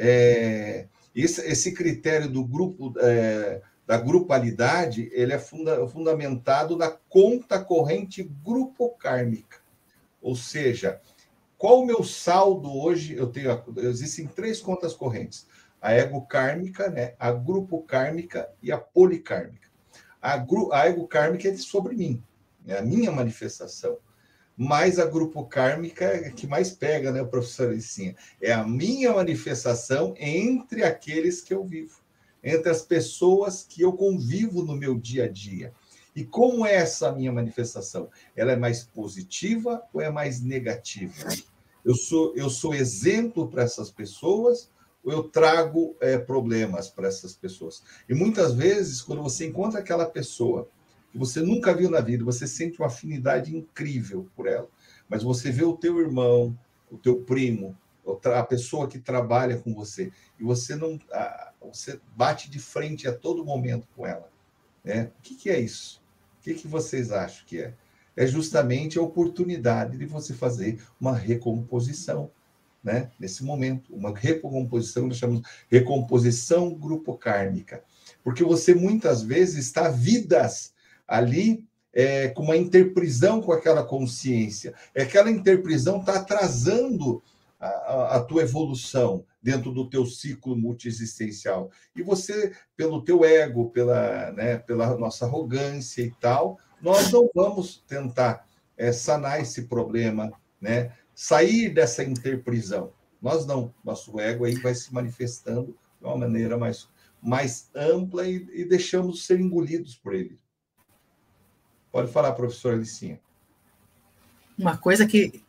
Esse critério do grupo, da grupalidade, ele é fundamentado na conta corrente grupo-kármica. Ou seja, qual o meu saldo hoje? Existem 3 contas correntes: a ego-kármica, né? A grupo-kármica e a policármica. A ego-kármica é sobre mim, é a minha manifestação. Mas a grupo-kármica é que mais pega, né, professora Licinha? É a minha manifestação entre aqueles que eu vivo, entre as pessoas que eu convivo no meu dia a dia. E como é essa minha manifestação? Ela é mais positiva ou é mais negativa? Eu sou exemplo para essas pessoas ou eu trago problemas para essas pessoas? E muitas vezes, quando você encontra aquela pessoa que você nunca viu na vida, você sente uma afinidade incrível por ela, mas você vê o teu irmão, o teu primo, a pessoa que trabalha com você, e você você bate de frente a todo momento com ela, né? O que é isso? O que vocês acham que é? É justamente a oportunidade de você fazer uma recomposição, né? Nesse momento, uma recomposição, nós chamamos de recomposição grupo-kármica, porque você muitas vezes está vidas ali com uma interprisão com aquela consciência. Aquela interprisão está atrasando a tua evolução dentro do teu ciclo multiexistencial. E você, pelo teu ego, pela nossa arrogância e tal, nós não vamos tentar sanar esse problema, né? Sair dessa interprisão. Nós não. Nosso ego aí vai se manifestando de uma maneira mais ampla e deixamos de ser engolidos por ele. Pode falar, professora Alicinha. Uma coisa que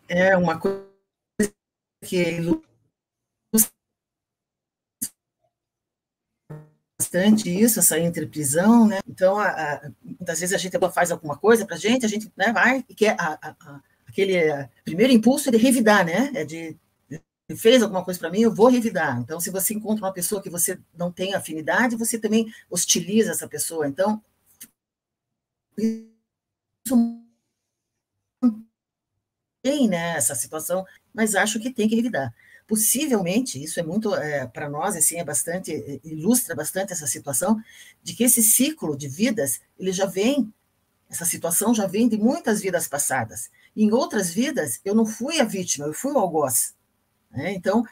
bastante isso, essa entreprisão, né? Então, muitas vezes a gente faz alguma coisa para a gente, né, vai e quer aquele primeiro impulso é de revidar, né? Fez alguma coisa para mim, eu vou revidar. Então, se você encontra uma pessoa que você não tem afinidade, você também hostiliza essa pessoa. Então, isso tem, né, essa situação, mas acho que tem que revidar. Possivelmente, isso é muito, para nós, assim, ilustra bastante essa situação, de que esse ciclo de vidas, ele já vem, essa situação já vem de muitas vidas passadas. E em outras vidas, eu não fui a vítima, eu fui o algoz. Né? Então,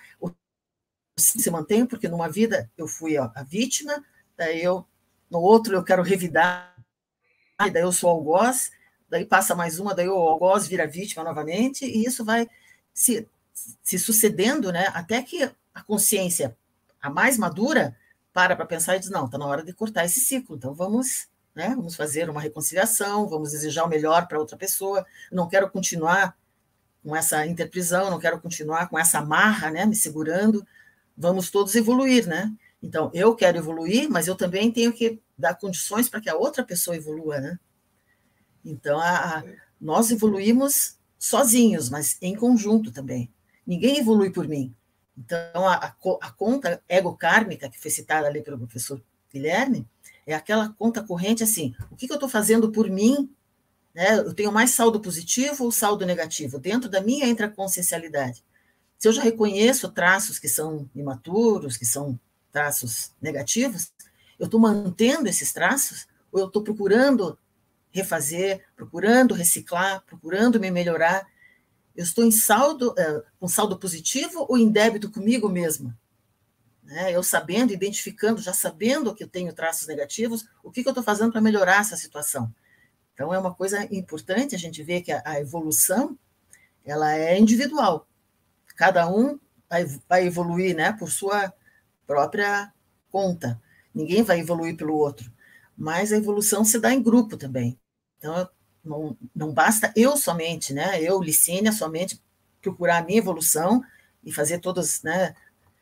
se mantém, porque numa vida eu fui a vítima, daí no outro eu quero revidar, daí eu sou o algoz, daí passa mais uma, daí o algoz vira vítima novamente, e isso vai se sucedendo, né, até que a consciência, a mais madura, para pensar e diz, não, está na hora de cortar esse ciclo, então vamos fazer uma reconciliação, vamos desejar o melhor para outra pessoa, não quero continuar com essa interprisão, não quero continuar com essa amarra, né, me segurando, vamos todos evoluir, né? Então, eu quero evoluir, mas eu também tenho que dar condições para que a outra pessoa evolua, né? Então, nós evoluímos sozinhos, mas em conjunto também. Ninguém evolui por mim. Então, a conta ego-kármica, que foi citada ali pelo professor Guilherme, é aquela conta corrente assim, o que eu estou fazendo por mim? Né? Eu tenho mais saldo positivo ou saldo negativo? Dentro da minha intraconsciencialidade. Se eu já reconheço traços que são imaturos, que são traços negativos, eu estou mantendo esses traços ou eu estou procurando refazer, procurando reciclar, procurando me melhorar? Eu estou em saldo, com saldo positivo ou em débito comigo mesma? Né? Eu sabendo, identificando, já sabendo que eu tenho traços negativos, o que eu estou fazendo para melhorar essa situação? Então, é uma coisa importante a gente ver que a evolução ela é individual. Cada um vai evoluir, né, por sua própria conta. Ninguém vai evoluir pelo outro. Mas a evolução se dá em grupo também. Então, não basta eu somente, né, eu, Licínia, somente procurar a minha evolução e fazer todas, né,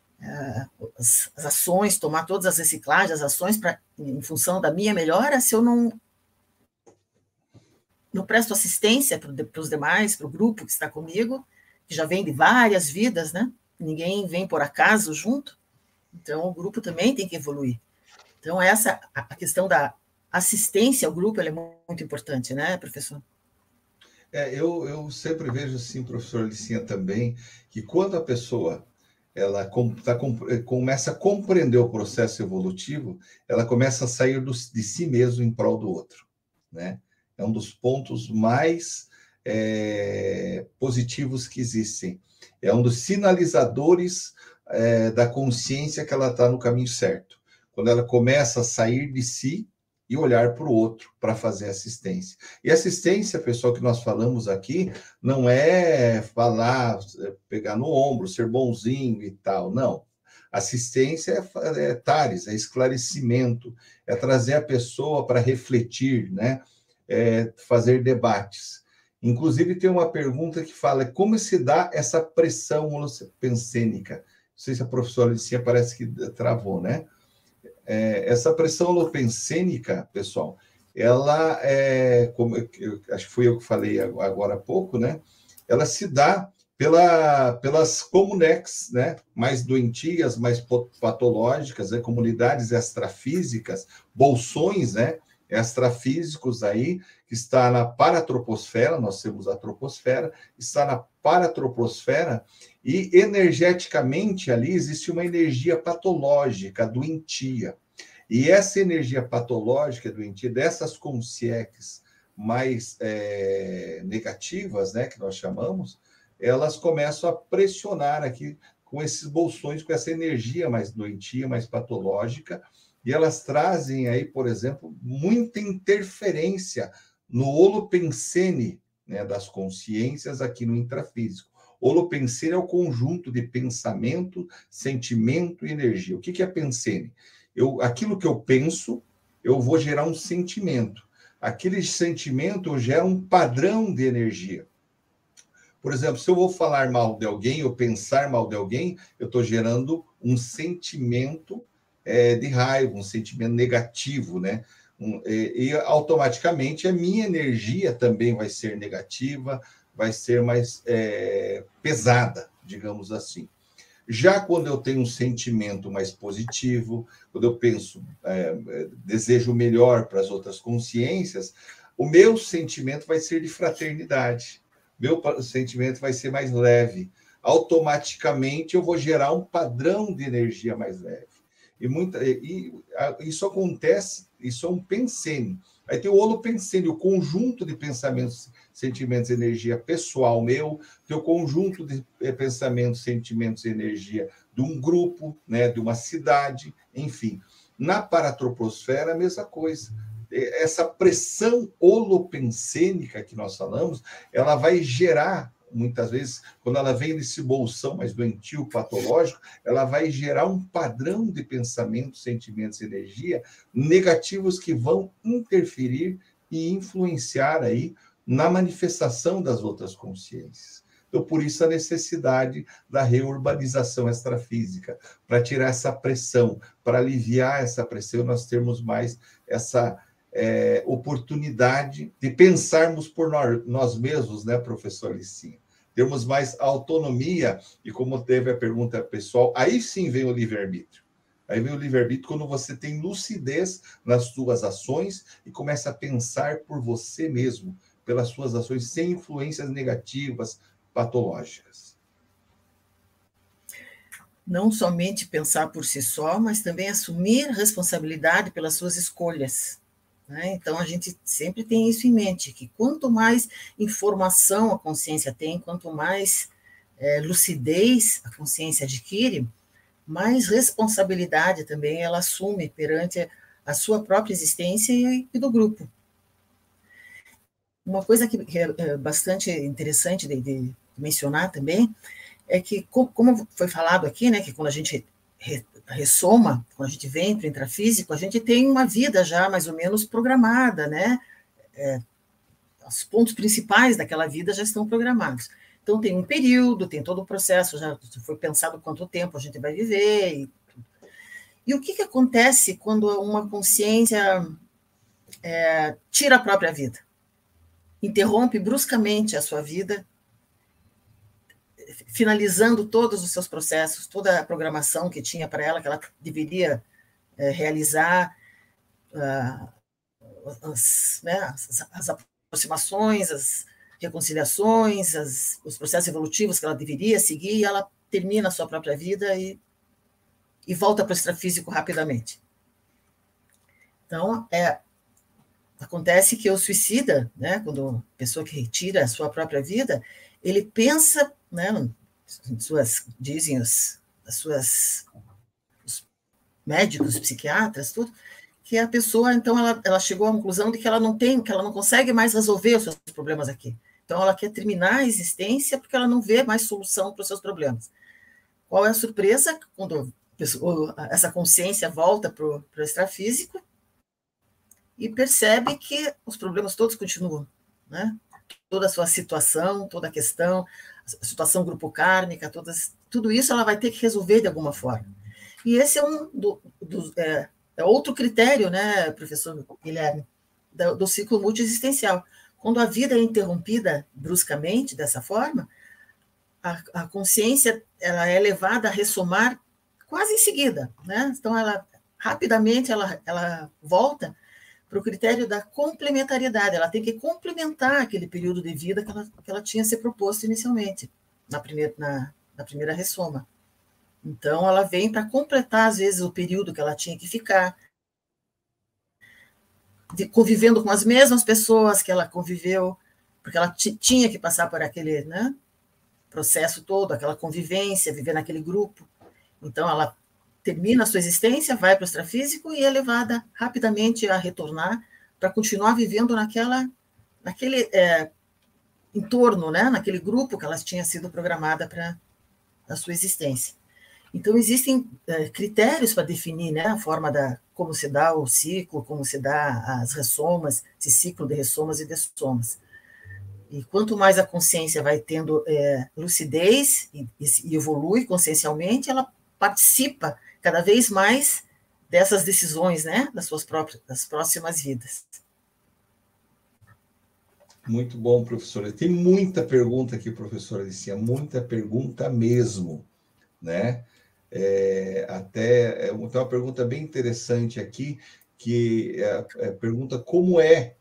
as ações, tomar todas as reciclagens, as ações em função da minha melhora, se eu não presto assistência para os demais, para o grupo que está comigo, que já vem de várias vidas, né? Ninguém vem por acaso junto, então o grupo também tem que evoluir. Então, a questão da assistência ao grupo ela é muito importante, né, professor? Eu sempre vejo assim, professor Alicinha, também, que quando a pessoa começa a compreender o processo evolutivo, ela começa a sair de si mesmo em prol do outro, né? É um dos pontos mais positivos que existem. É um dos sinalizadores da consciência que ela está no caminho certo. Quando ela começa a sair de si e olhar para o outro para fazer assistência. E assistência, pessoal, que nós falamos aqui, não é falar, pegar no ombro, ser bonzinho e tal, não. Assistência é tares, é esclarecimento, é trazer a pessoa para refletir, né? Fazer debates. Inclusive, tem uma pergunta que fala como se dá essa pressão holopensênica. Não sei se a professora Alicinha parece que travou, né? Essa pressão holopensênica, pessoal, ela como acho que foi eu que falei agora há pouco, né? Ela se dá pelas comunex, né? Mais doentias, mais patológicas, né? Comunidades extrafísicas, bolsões, né? Extrafísicos aí, que está na paratroposfera, nós temos a troposfera, está na paratroposfera, e energeticamente ali existe uma energia patológica, doentia. E essa energia patológica, doentia, dessas consciências mais negativas, né, que nós chamamos, elas começam a pressionar aqui com esses bolsões, com essa energia mais doentia, mais patológica, e elas trazem aí, por exemplo, muita interferência no holopensene, né, das consciências aqui no intrafísico. Holopensene é o conjunto de pensamento, sentimento e energia. O que é pensene? Aquilo que eu penso, eu vou gerar um sentimento. Aquele sentimento gera um padrão de energia. Por exemplo, se eu vou falar mal de alguém ou pensar mal de alguém, eu estou gerando um sentimento de raiva, um sentimento negativo, né? E automaticamente a minha energia também vai ser negativa, vai ser mais pesada, digamos assim. Já quando eu tenho um sentimento mais positivo, quando eu penso, desejo melhor para as outras consciências, o meu sentimento vai ser de fraternidade, meu sentimento vai ser mais leve. Automaticamente eu vou gerar um padrão de energia mais leve. E isso acontece, isso é um pensene. Aí tem o holopensene, o conjunto de pensamentos, sentimentos e energia pessoal meu, tem o conjunto de pensamentos, sentimentos e energia de um grupo, né, de uma cidade, enfim. Na paratroposfera, a mesma coisa. Essa pressão holopensênica que nós falamos, ela vai gerar, muitas vezes, quando ela vem nesse bolsão mais doentio, patológico, ela vai gerar um padrão de pensamentos, sentimentos e energia negativos que vão interferir e influenciar aí na manifestação das outras consciências. Então, por isso a necessidade da reurbanização extrafísica, para tirar essa pressão, para aliviar essa pressão, nós termos mais essa oportunidade de pensarmos por nós mesmos, né, professor Licinha? Termos mais autonomia, e como teve a pergunta pessoal, aí sim vem o livre-arbítrio. Aí vem o livre-arbítrio quando você tem lucidez nas suas ações e começa a pensar por você mesmo, pelas suas ações, sem influências negativas, patológicas. Não somente pensar por si só, mas também assumir responsabilidade pelas suas escolhas. Então, a gente sempre tem isso em mente, que quanto mais informação a consciência tem, quanto mais lucidez a consciência adquire, mais responsabilidade também ela assume perante a sua própria existência e do grupo. Uma coisa que é bastante interessante de mencionar também é que, como foi falado aqui, né, que quando a gente ressoma, quando a gente vem para o intrafísico, a gente tem uma vida já mais ou menos programada, né? Os pontos principais daquela vida já estão programados. Então, tem um período, tem todo o processo, já foi pensado quanto tempo a gente vai viver. E o que acontece quando uma consciência tira a própria vida? Interrompe bruscamente a sua vida, finalizando todos os seus processos, toda a programação que tinha para ela, que ela deveria realizar, as aproximações, as reconciliações, os processos evolutivos que ela deveria seguir, e ela termina a sua própria vida e volta para o extrafísico rapidamente. Então, acontece que o suicida, né, quando a pessoa que retira a sua própria vida, ele pensa, né, dizem os médicos, os psiquiatras, tudo, que a pessoa, então, ela chegou à conclusão de que ela não consegue mais resolver os seus problemas aqui. Então, ela quer terminar a existência porque ela não vê mais solução para os seus problemas. Qual é a surpresa? Quando essa consciência volta para o extrafísico e percebe que os problemas todos continuam, né? Toda a sua situação, toda a questão, a situação grupo kármica, tudo isso ela vai ter que resolver de alguma forma. E esse é outro critério, né, professor Guilherme, do ciclo multiexistencial. Quando a vida é interrompida bruscamente, dessa forma, a consciência ela é levada a ressomar quase em seguida, né? Então, rapidamente ela volta para o critério da complementariedade. Ela tem que complementar aquele período de vida que ela tinha se proposto inicialmente, na primeira ressoma. Então, ela vem para completar, às vezes, o período que ela tinha que ficar, convivendo com as mesmas pessoas que ela conviveu, porque ela tinha que passar por aquele, né, processo todo, aquela convivência, viver naquele grupo. Então, ela termina a sua existência, vai para o extrafísico e é levada rapidamente a retornar para continuar vivendo naquele em torno, né, naquele grupo que elas tinham sido programada para a sua existência. Então, existem critérios para definir, né, a forma como se dá o ciclo, como se dá as ressomas, esse ciclo de ressomas e dessomas. E quanto mais a consciência vai tendo lucidez e evolui consciencialmente, ela participa cada vez mais dessas decisões, né, das próximas vidas. Muito bom, professora. Tem muita pergunta aqui, professora Alicia, muita pergunta mesmo, né? Tem uma pergunta bem interessante aqui, que pergunta como é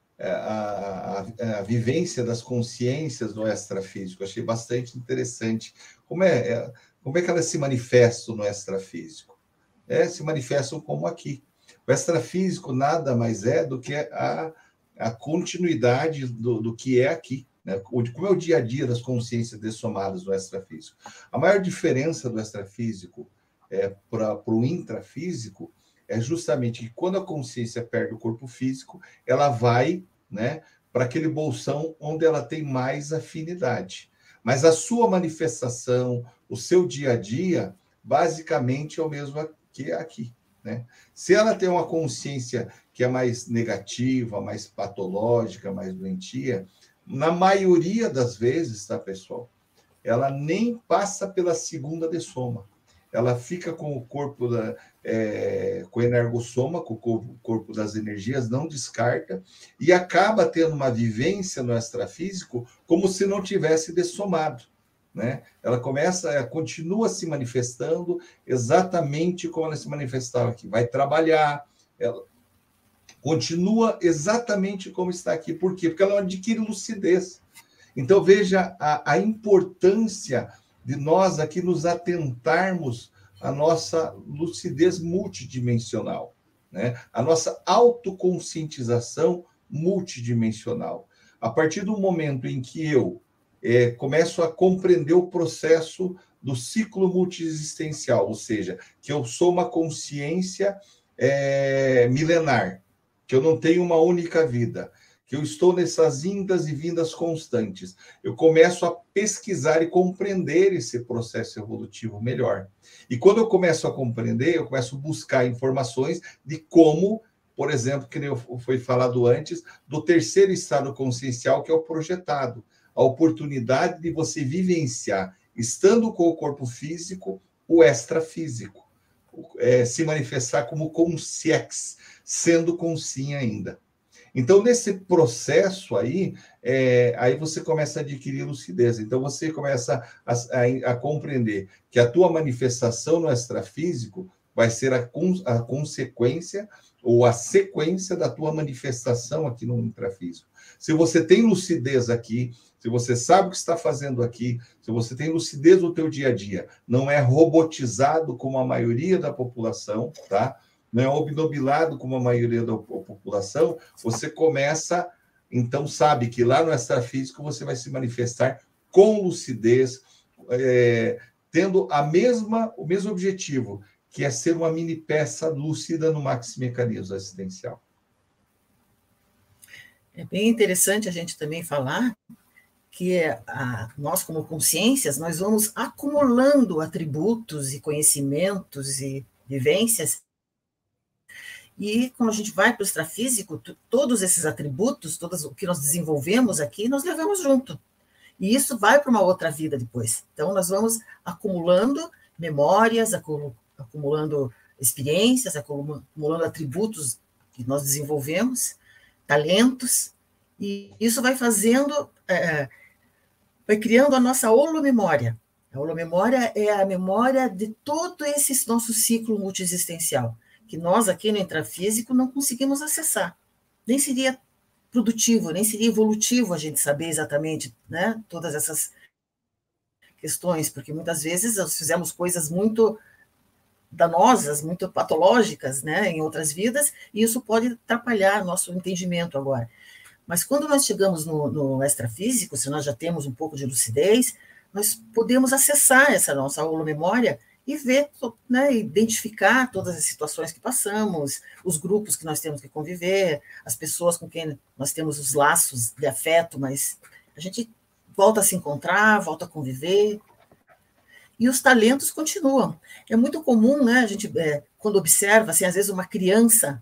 a vivência das consciências no extrafísico. Achei bastante interessante. Como é que elas se manifestam no extrafísico? Se manifestam como aqui. O extrafísico nada mais é do que a continuidade do que é aqui, né? Como é o dia a dia das consciências dessomadas do extrafísico. A maior diferença do extrafísico para o intrafísico é justamente que quando a consciência perde o corpo físico, ela vai, né, para aquele bolsão onde ela tem mais afinidade. Mas a sua manifestação, o seu dia a dia, basicamente é o mesmo que aqui, né? Se ela tem uma consciência que é mais negativa, mais patológica, mais doentia, na maioria das vezes, tá, pessoal? Ela nem passa pela segunda dessoma. Ela fica com o corpo com o energossoma, com o corpo das energias, não descarta, e acaba tendo uma vivência no extrafísico como se não tivesse dessomado, né? Ela continua se manifestando exatamente como ela se manifestava aqui. Vai trabalhar, ela continua exatamente como está aqui. Por quê? Porque ela adquire lucidez. Então, veja a importância de nós aqui nos atentarmos à nossa lucidez multidimensional, né? A nossa autoconscientização multidimensional. A partir do momento em que eu começo a compreender o processo do ciclo multiexistencial, ou seja, que eu sou uma consciência milenar, que eu não tenho uma única vida, que eu estou nessas indas e vindas constantes. Eu começo a pesquisar e compreender esse processo evolutivo melhor. E quando eu começo a compreender, eu começo a buscar informações de como, por exemplo, que foi falado antes, do terceiro estado consciencial, que é o projetado. A oportunidade de você vivenciar, estando com o corpo físico, o extrafísico. Se manifestar como consciex, sendo consciente ainda. Então, nesse processo aí você começa a adquirir lucidez. Então, você começa a compreender que a tua manifestação no extrafísico vai ser a consequência ou a sequência da tua manifestação aqui no intrafísico. Se você tem lucidez aqui, se você sabe o que está fazendo aqui, se você tem lucidez no teu dia a dia, não é robotizado como a maioria da população, tá? Não é obnubilado como a maioria da população, você começa, então sabe que lá no extrafísico você vai se manifestar com lucidez, tendo o mesmo objetivo, que é ser uma mini peça lúcida no maximecanismo assistencial. É bem interessante a gente também falar que nós, como consciências, nós vamos acumulando atributos e conhecimentos e vivências. E quando a gente vai para o extrafísico, todos esses atributos, todos o que nós desenvolvemos aqui, nós levamos junto. E isso vai para uma outra vida depois. Então, nós vamos acumulando memórias, acumulando experiências, acumulando atributos que nós desenvolvemos, talentos, e isso vai fazendo, vai criando a nossa holomemória. A holomemória é a memória de todo esse nosso ciclo multiexistencial, que nós aqui no intrafísico não conseguimos acessar. Nem seria produtivo, nem seria evolutivo a gente saber exatamente, né, todas essas questões, porque muitas vezes nós fizemos coisas muito danosas, muito patológicas, né, em outras vidas, e isso pode atrapalhar nosso entendimento agora. Mas quando nós chegamos no extrafísico, se nós já temos um pouco de lucidez, nós podemos acessar essa nossa holomemória e ver, né, identificar todas as situações que passamos, os grupos que nós temos que conviver, as pessoas com quem nós temos os laços de afeto mais a gente volta a se encontrar, volta a conviver, e os talentos continuam. É muito comum, né, a gente, quando observa, assim, às vezes uma criança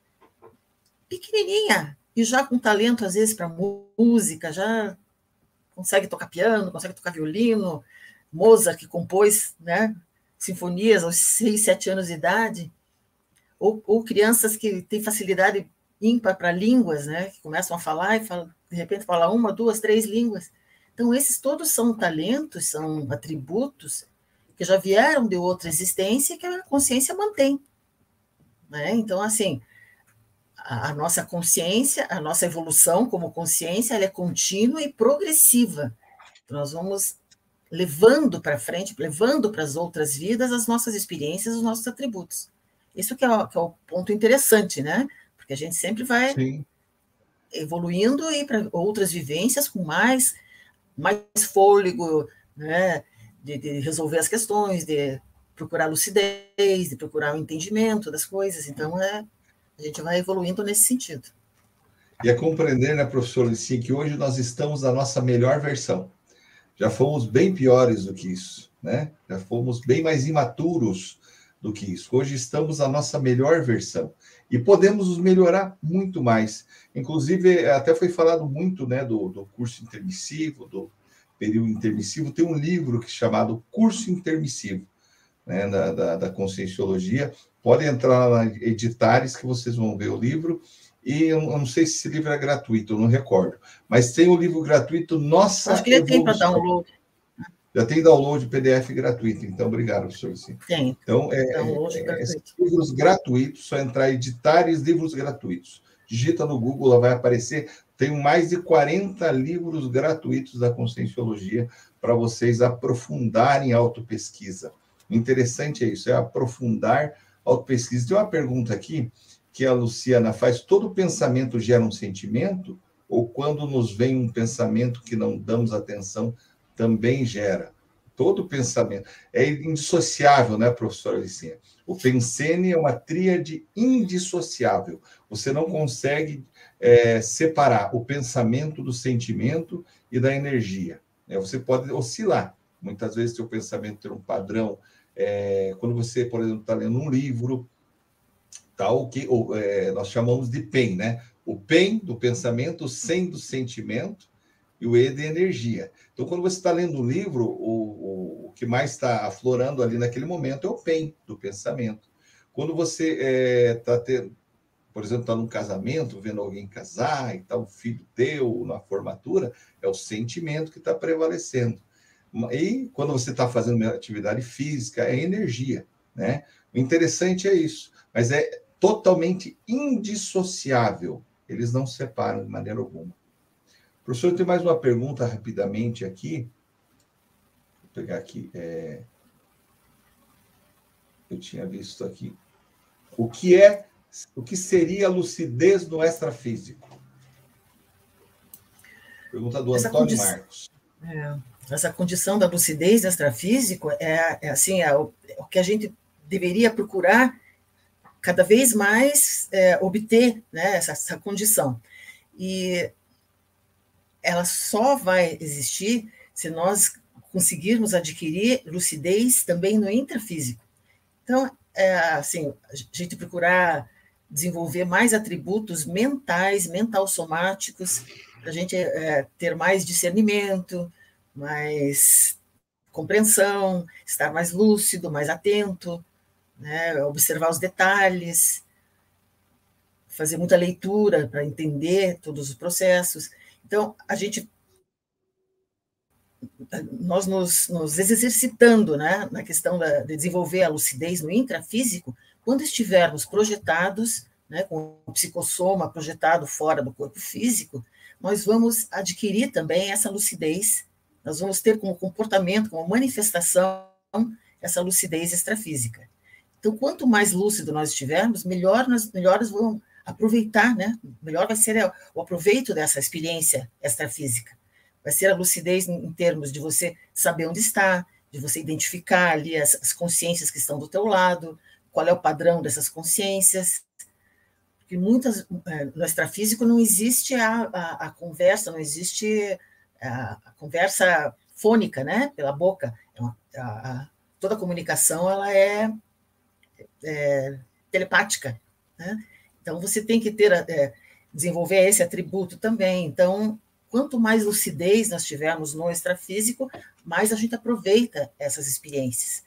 pequenininha, e já com talento, às vezes, para música, já consegue tocar piano, consegue tocar violino, Mozart, que compôs, né, sinfonias aos 6, 7 anos de idade, ou crianças que têm facilidade ímpar para línguas, né, que começam a falar e de repente falam 1, 2, 3 línguas. Então, esses todos são talentos, são atributos que já vieram de outra existência e que a consciência mantém. Né? Então, assim, a nossa consciência, a nossa evolução como consciência, ela é contínua e progressiva. Nós vamos levando para frente, levando para as outras vidas as nossas experiências, os nossos atributos. Isso que é o ponto interessante, né? Porque a gente sempre vai Sim. evoluindo e para outras vivências com mais fôlego, né? De resolver as questões, de procurar lucidez, de procurar o entendimento das coisas. Então, a gente vai evoluindo nesse sentido. E é compreender, né, professor Licinha, que hoje nós estamos na nossa melhor versão. Já fomos bem piores do que isso, né? Já fomos bem mais imaturos do que isso. Hoje estamos na nossa melhor versão e podemos nos melhorar muito mais. Inclusive, até foi falado muito, né, do curso intermissivo, do período intermissivo. Tem um livro chamado Curso Intermissivo, né, da Conscienciologia. Podem entrar lá na Editares que vocês vão ver o livro. E eu não sei se esse livro é gratuito, eu não recordo. Mas tem o livro gratuito Nossa Acho que ele tem para download. Já tem download PDF gratuito, então obrigado, professor. Sim. Tem. Então, Download gratuito. Livros gratuitos, só entrar em Editares livros gratuitos. Digita no Google, lá vai aparecer. Tenho mais de 40 livros gratuitos da Conscienciologia para vocês aprofundarem a autopesquisa. O interessante é isso, é aprofundar a autopesquisa. Tem uma pergunta aqui que a Luciana faz: todo pensamento gera um sentimento? Ou quando nos vem um pensamento que não damos atenção, também gera? Todo pensamento. É indissociável, né, professora Licinha? O Pensene é uma tríade indissociável. Você não consegue separar o pensamento do sentimento e da energia. Você pode oscilar. Muitas vezes, seu pensamento tem um padrão. Quando você, por exemplo, está lendo um livro, tal que nós chamamos de PEN, né? O PEN do pensamento, o SEN do sentimento e o E de energia. Então, quando você está lendo um livro, o que mais está aflorando ali naquele momento é o PEN do pensamento. Quando você está por exemplo, está num casamento, vendo alguém casar e tal, um filho teu na formatura, é o sentimento que está prevalecendo. E quando você está fazendo uma atividade física, é energia, né? O interessante é isso, mas é totalmente indissociável. Eles não separam de maneira alguma. Professor, tem mais uma pergunta rapidamente aqui. Vou pegar aqui. Eu tinha visto aqui. O que seria lucidez no extrafísico? Pergunta do Antônio Marcos. Essa condição da lucidez extrafísico assim, o que a gente deveria procurar cada vez mais obter, né, essa condição. E ela só vai existir se nós conseguirmos adquirir lucidez também no intrafísico. Então, assim, a gente procurar desenvolver mais atributos mentais, mental-somáticos, para a gente ter mais discernimento, mais compreensão, estar mais lúcido, mais atento, né, observar os detalhes, fazer muita leitura para entender todos os processos. Então, nós nos exercitando, né, na questão de desenvolver a lucidez no intrafísico, quando estivermos projetados, né, com o psicossoma projetado fora do corpo físico, nós vamos adquirir também essa lucidez, nós vamos ter como comportamento, como manifestação, essa lucidez extrafísica. Então, quanto mais lúcido nós estivermos, melhores vamos aproveitar, né? Melhor vai ser o aproveito dessa experiência extrafísica. Vai ser a lucidez em termos de você saber onde está, de você identificar ali as consciências que estão do teu lado, qual é o padrão dessas consciências. Porque no extrafísico não existe a conversa, não existe a conversa fônica, né, pela boca, toda a comunicação ela é telepática, né? Então você tem que desenvolver esse atributo também. Então, quanto mais lucidez nós tivermos no extrafísico, mais a gente aproveita essas experiências.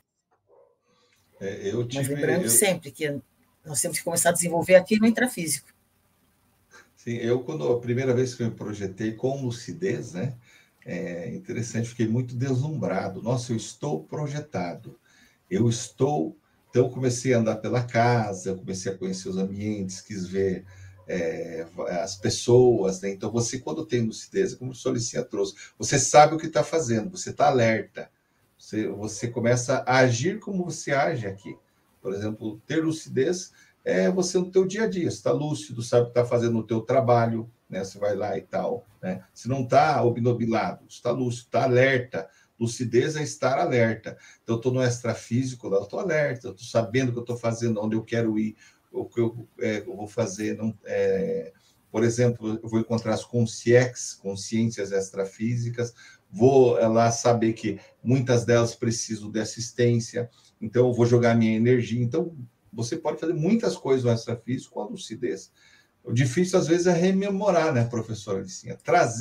Mas lembrando sempre que nós temos que começar a desenvolver aqui no intrafísico. Sim, quando a primeira vez que eu me projetei com lucidez, né, interessante, fiquei muito deslumbrado. Nossa, eu estou projetado. Então, eu comecei a andar pela casa, eu comecei a conhecer os ambientes, quis ver as pessoas, né? Então, você, quando tem lucidez, como o professor Licinha trouxe, você sabe o que está fazendo, você está alerta, você começa a agir como você age aqui. Por exemplo, ter lucidez você no teu dia a dia, você está lúcido, sabe o que está fazendo no teu trabalho, né? Você vai lá e tal, né? Você não está obnubilado, está lúcido, está alerta. Lucidez é estar alerta. Então, eu estou no extrafísico, eu estou alerta, eu estou sabendo o que eu estou fazendo, onde eu quero ir, o que eu vou fazer. Por exemplo, eu vou encontrar as consciências extrafísicas, vou lá saber que muitas delas precisam de assistência, então eu vou jogar minha energia. Então, você pode fazer muitas coisas no extrafísico com a lucidez. O difícil, às vezes, é rememorar, né, professora Licinha?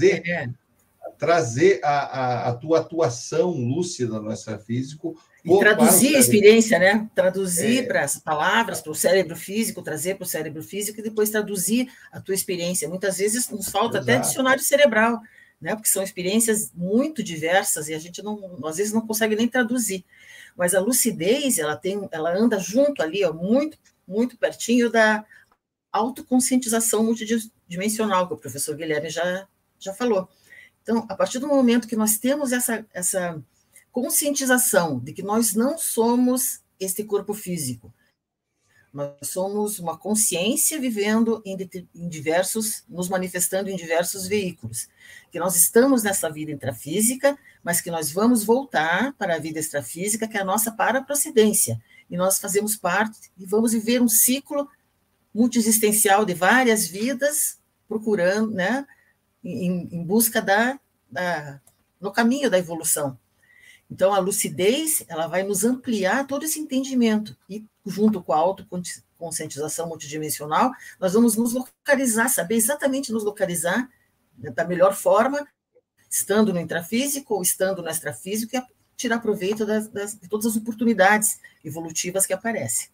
Trazer a tua atuação lúcida no extrafísico e traduzir a experiência, né? Traduzir para as palavras, para o cérebro físico, trazer para o cérebro físico e depois traduzir a tua experiência. Muitas vezes nos falta até dicionário cerebral, né? Porque são experiências muito diversas e a gente às vezes não consegue nem traduzir. Mas a lucidez, ela anda junto ali, ó, muito, muito pertinho da autoconscientização multidimensional, que o professor Guilherme já falou. Então, a partir do momento que nós temos essa conscientização de que nós não somos este corpo físico, nós somos uma consciência vivendo nos manifestando em diversos veículos, que nós estamos nessa vida intrafísica, mas que nós vamos voltar para a vida extrafísica, que é a nossa paraprocedência, e nós fazemos parte e vamos viver um ciclo multiexistencial de várias vidas, procurando, né, em busca no caminho da evolução. Então, a lucidez, ela vai nos ampliar todo esse entendimento, e junto com a autoconscientização multidimensional, nós vamos nos localizar, saber exatamente nos localizar, né, da melhor forma, estando no intrafísico ou estando no extrafísico, e tirar proveito de todas as oportunidades evolutivas que aparecem.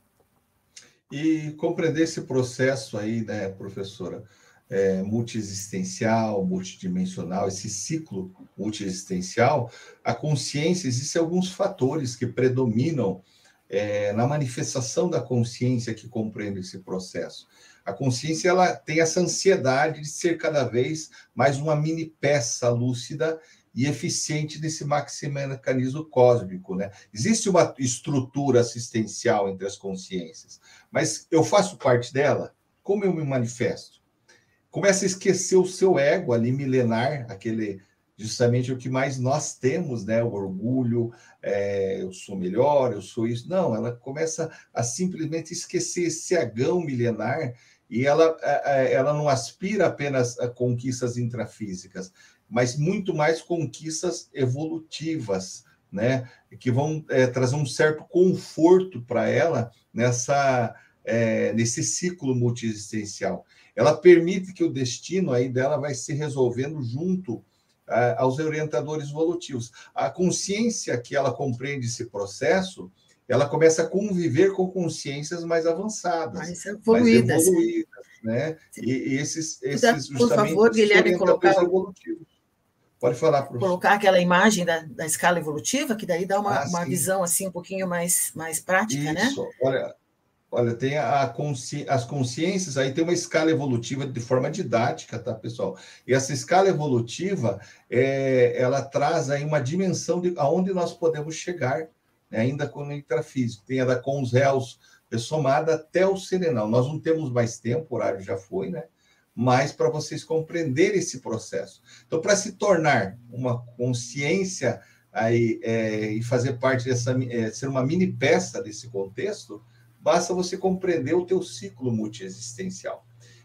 E compreender esse processo aí, né, professora, multiexistencial, multidimensional, esse ciclo multiexistencial, a consciência, existem alguns fatores que predominam na manifestação da consciência que compreende esse processo. A consciência, ela tem essa ansiedade de ser cada vez mais uma mini peça lúcida e eficiente desse maximecanismo cósmico, né? Existe uma estrutura assistencial entre as consciências, mas eu faço parte dela? Como eu me manifesto? Começa a esquecer o seu ego ali milenar, justamente o que mais nós temos, né? O orgulho, eu sou melhor, eu sou isso. Não, ela começa a simplesmente esquecer esse egão milenar e ela não aspira apenas a conquistas intrafísicas, mas muito mais conquistas evolutivas, né? Que vão trazer um certo conforto para ela nesse ciclo multiexistencial. Ela permite que o destino aí dela vai se resolvendo junto aos orientadores evolutivos. A consciência que ela compreende esse processo, ela começa a conviver com consciências mais avançadas, mais evoluídas, né? E esses por favor, Guilherme, colocar evolutivos. Pode falar, professor. Colocar aquela imagem da escala evolutiva, que daí dá uma visão assim um pouquinho mais prática, isso, né? Olha, tem as consciências, aí tem uma escala evolutiva de forma didática, tá, pessoal? E essa escala evolutiva, ela traz aí uma dimensão de aonde nós podemos chegar, né, ainda com o intrafísico. Tem a com os réus somada até o serenal. Nós não temos mais tempo, o horário já foi, né? Mas para vocês compreenderem esse processo. Então, para se tornar uma consciência aí, e fazer parte ser uma mini peça desse contexto, basta você compreender o teu ciclo multiexistencial.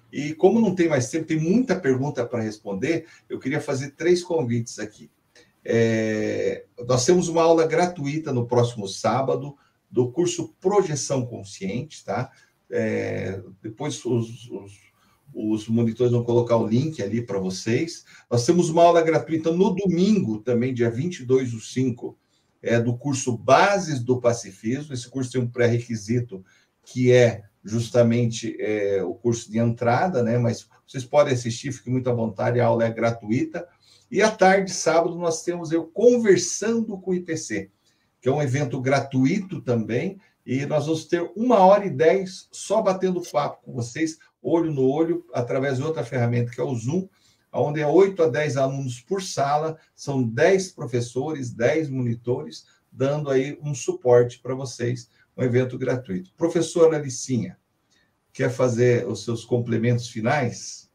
E como não tem mais tempo, tem muita pergunta para responder, eu queria fazer 3 convites aqui. Nós temos uma aula gratuita no próximo sábado do curso Projeção Consciente, tá? Depois os monitores vão colocar o link ali para vocês. Nós temos uma aula gratuita no domingo, também, dia 22/5, do curso Bases do Pacifismo. Esse curso tem um pré-requisito que é justamente o curso de entrada, né? Mas vocês podem assistir, fiquem muito à vontade, a aula é gratuita. E à tarde, sábado, nós temos eu Conversando com o IPC, que é um evento gratuito também, e nós vamos ter 1h10 só batendo papo com vocês, olho no olho, através de outra ferramenta, que é o Zoom, onde é 8 a 10 alunos por sala, são 10 professores, 10 monitores, dando aí um suporte para vocês, um evento gratuito. Professora Alicinha, quer fazer os seus complementos finais?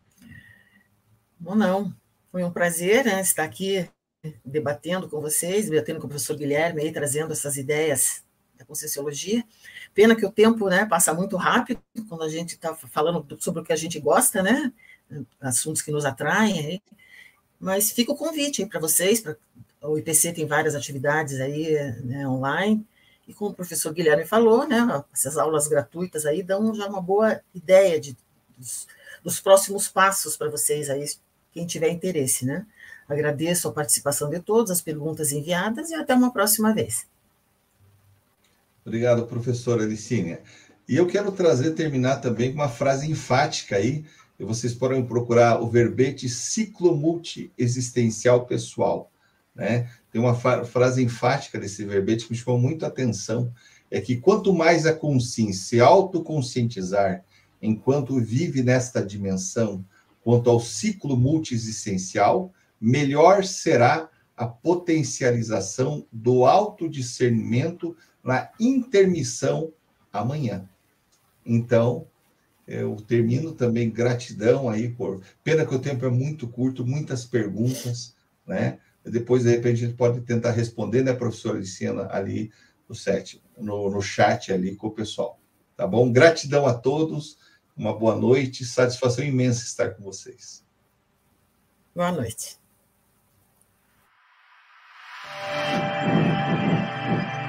Não. Foi um prazer, né, estar aqui debatendo com vocês, debatendo com o professor Guilherme, aí, trazendo essas ideias da Conscienciologia. Pena que o tempo, né, passa muito rápido quando a gente está falando sobre o que a gente gosta, né, assuntos que nos atraem. Aí. Mas fica o convite para vocês, o IPC tem várias atividades aí, né, online, e como o professor Guilherme falou, né, essas aulas gratuitas aí dão já uma boa ideia dos próximos passos para vocês aí, quem tiver interesse, né? Agradeço a participação de todos, as perguntas enviadas e até uma próxima vez. Obrigado, professora Alicínia. E eu quero terminar também com uma frase enfática aí, e vocês podem procurar o verbete ciclo multi-existencial pessoal, né? Tem uma frase enfática desse verbete que me chamou muito a atenção, é que quanto mais a consciência se autoconscientizar enquanto vive nesta dimensão, quanto ao ciclo multi-existencial, melhor será a potencialização do autodiscernimento na intermissão amanhã. Então, eu termino também gratidão aí por... Pena que o tempo é muito curto, muitas perguntas, né? Depois, de repente, a gente pode tentar responder, né, professora Luciana, ali no chat ali com o pessoal. Tá bom? Gratidão a todos. Uma boa noite, satisfação imensa estar com vocês. Boa noite.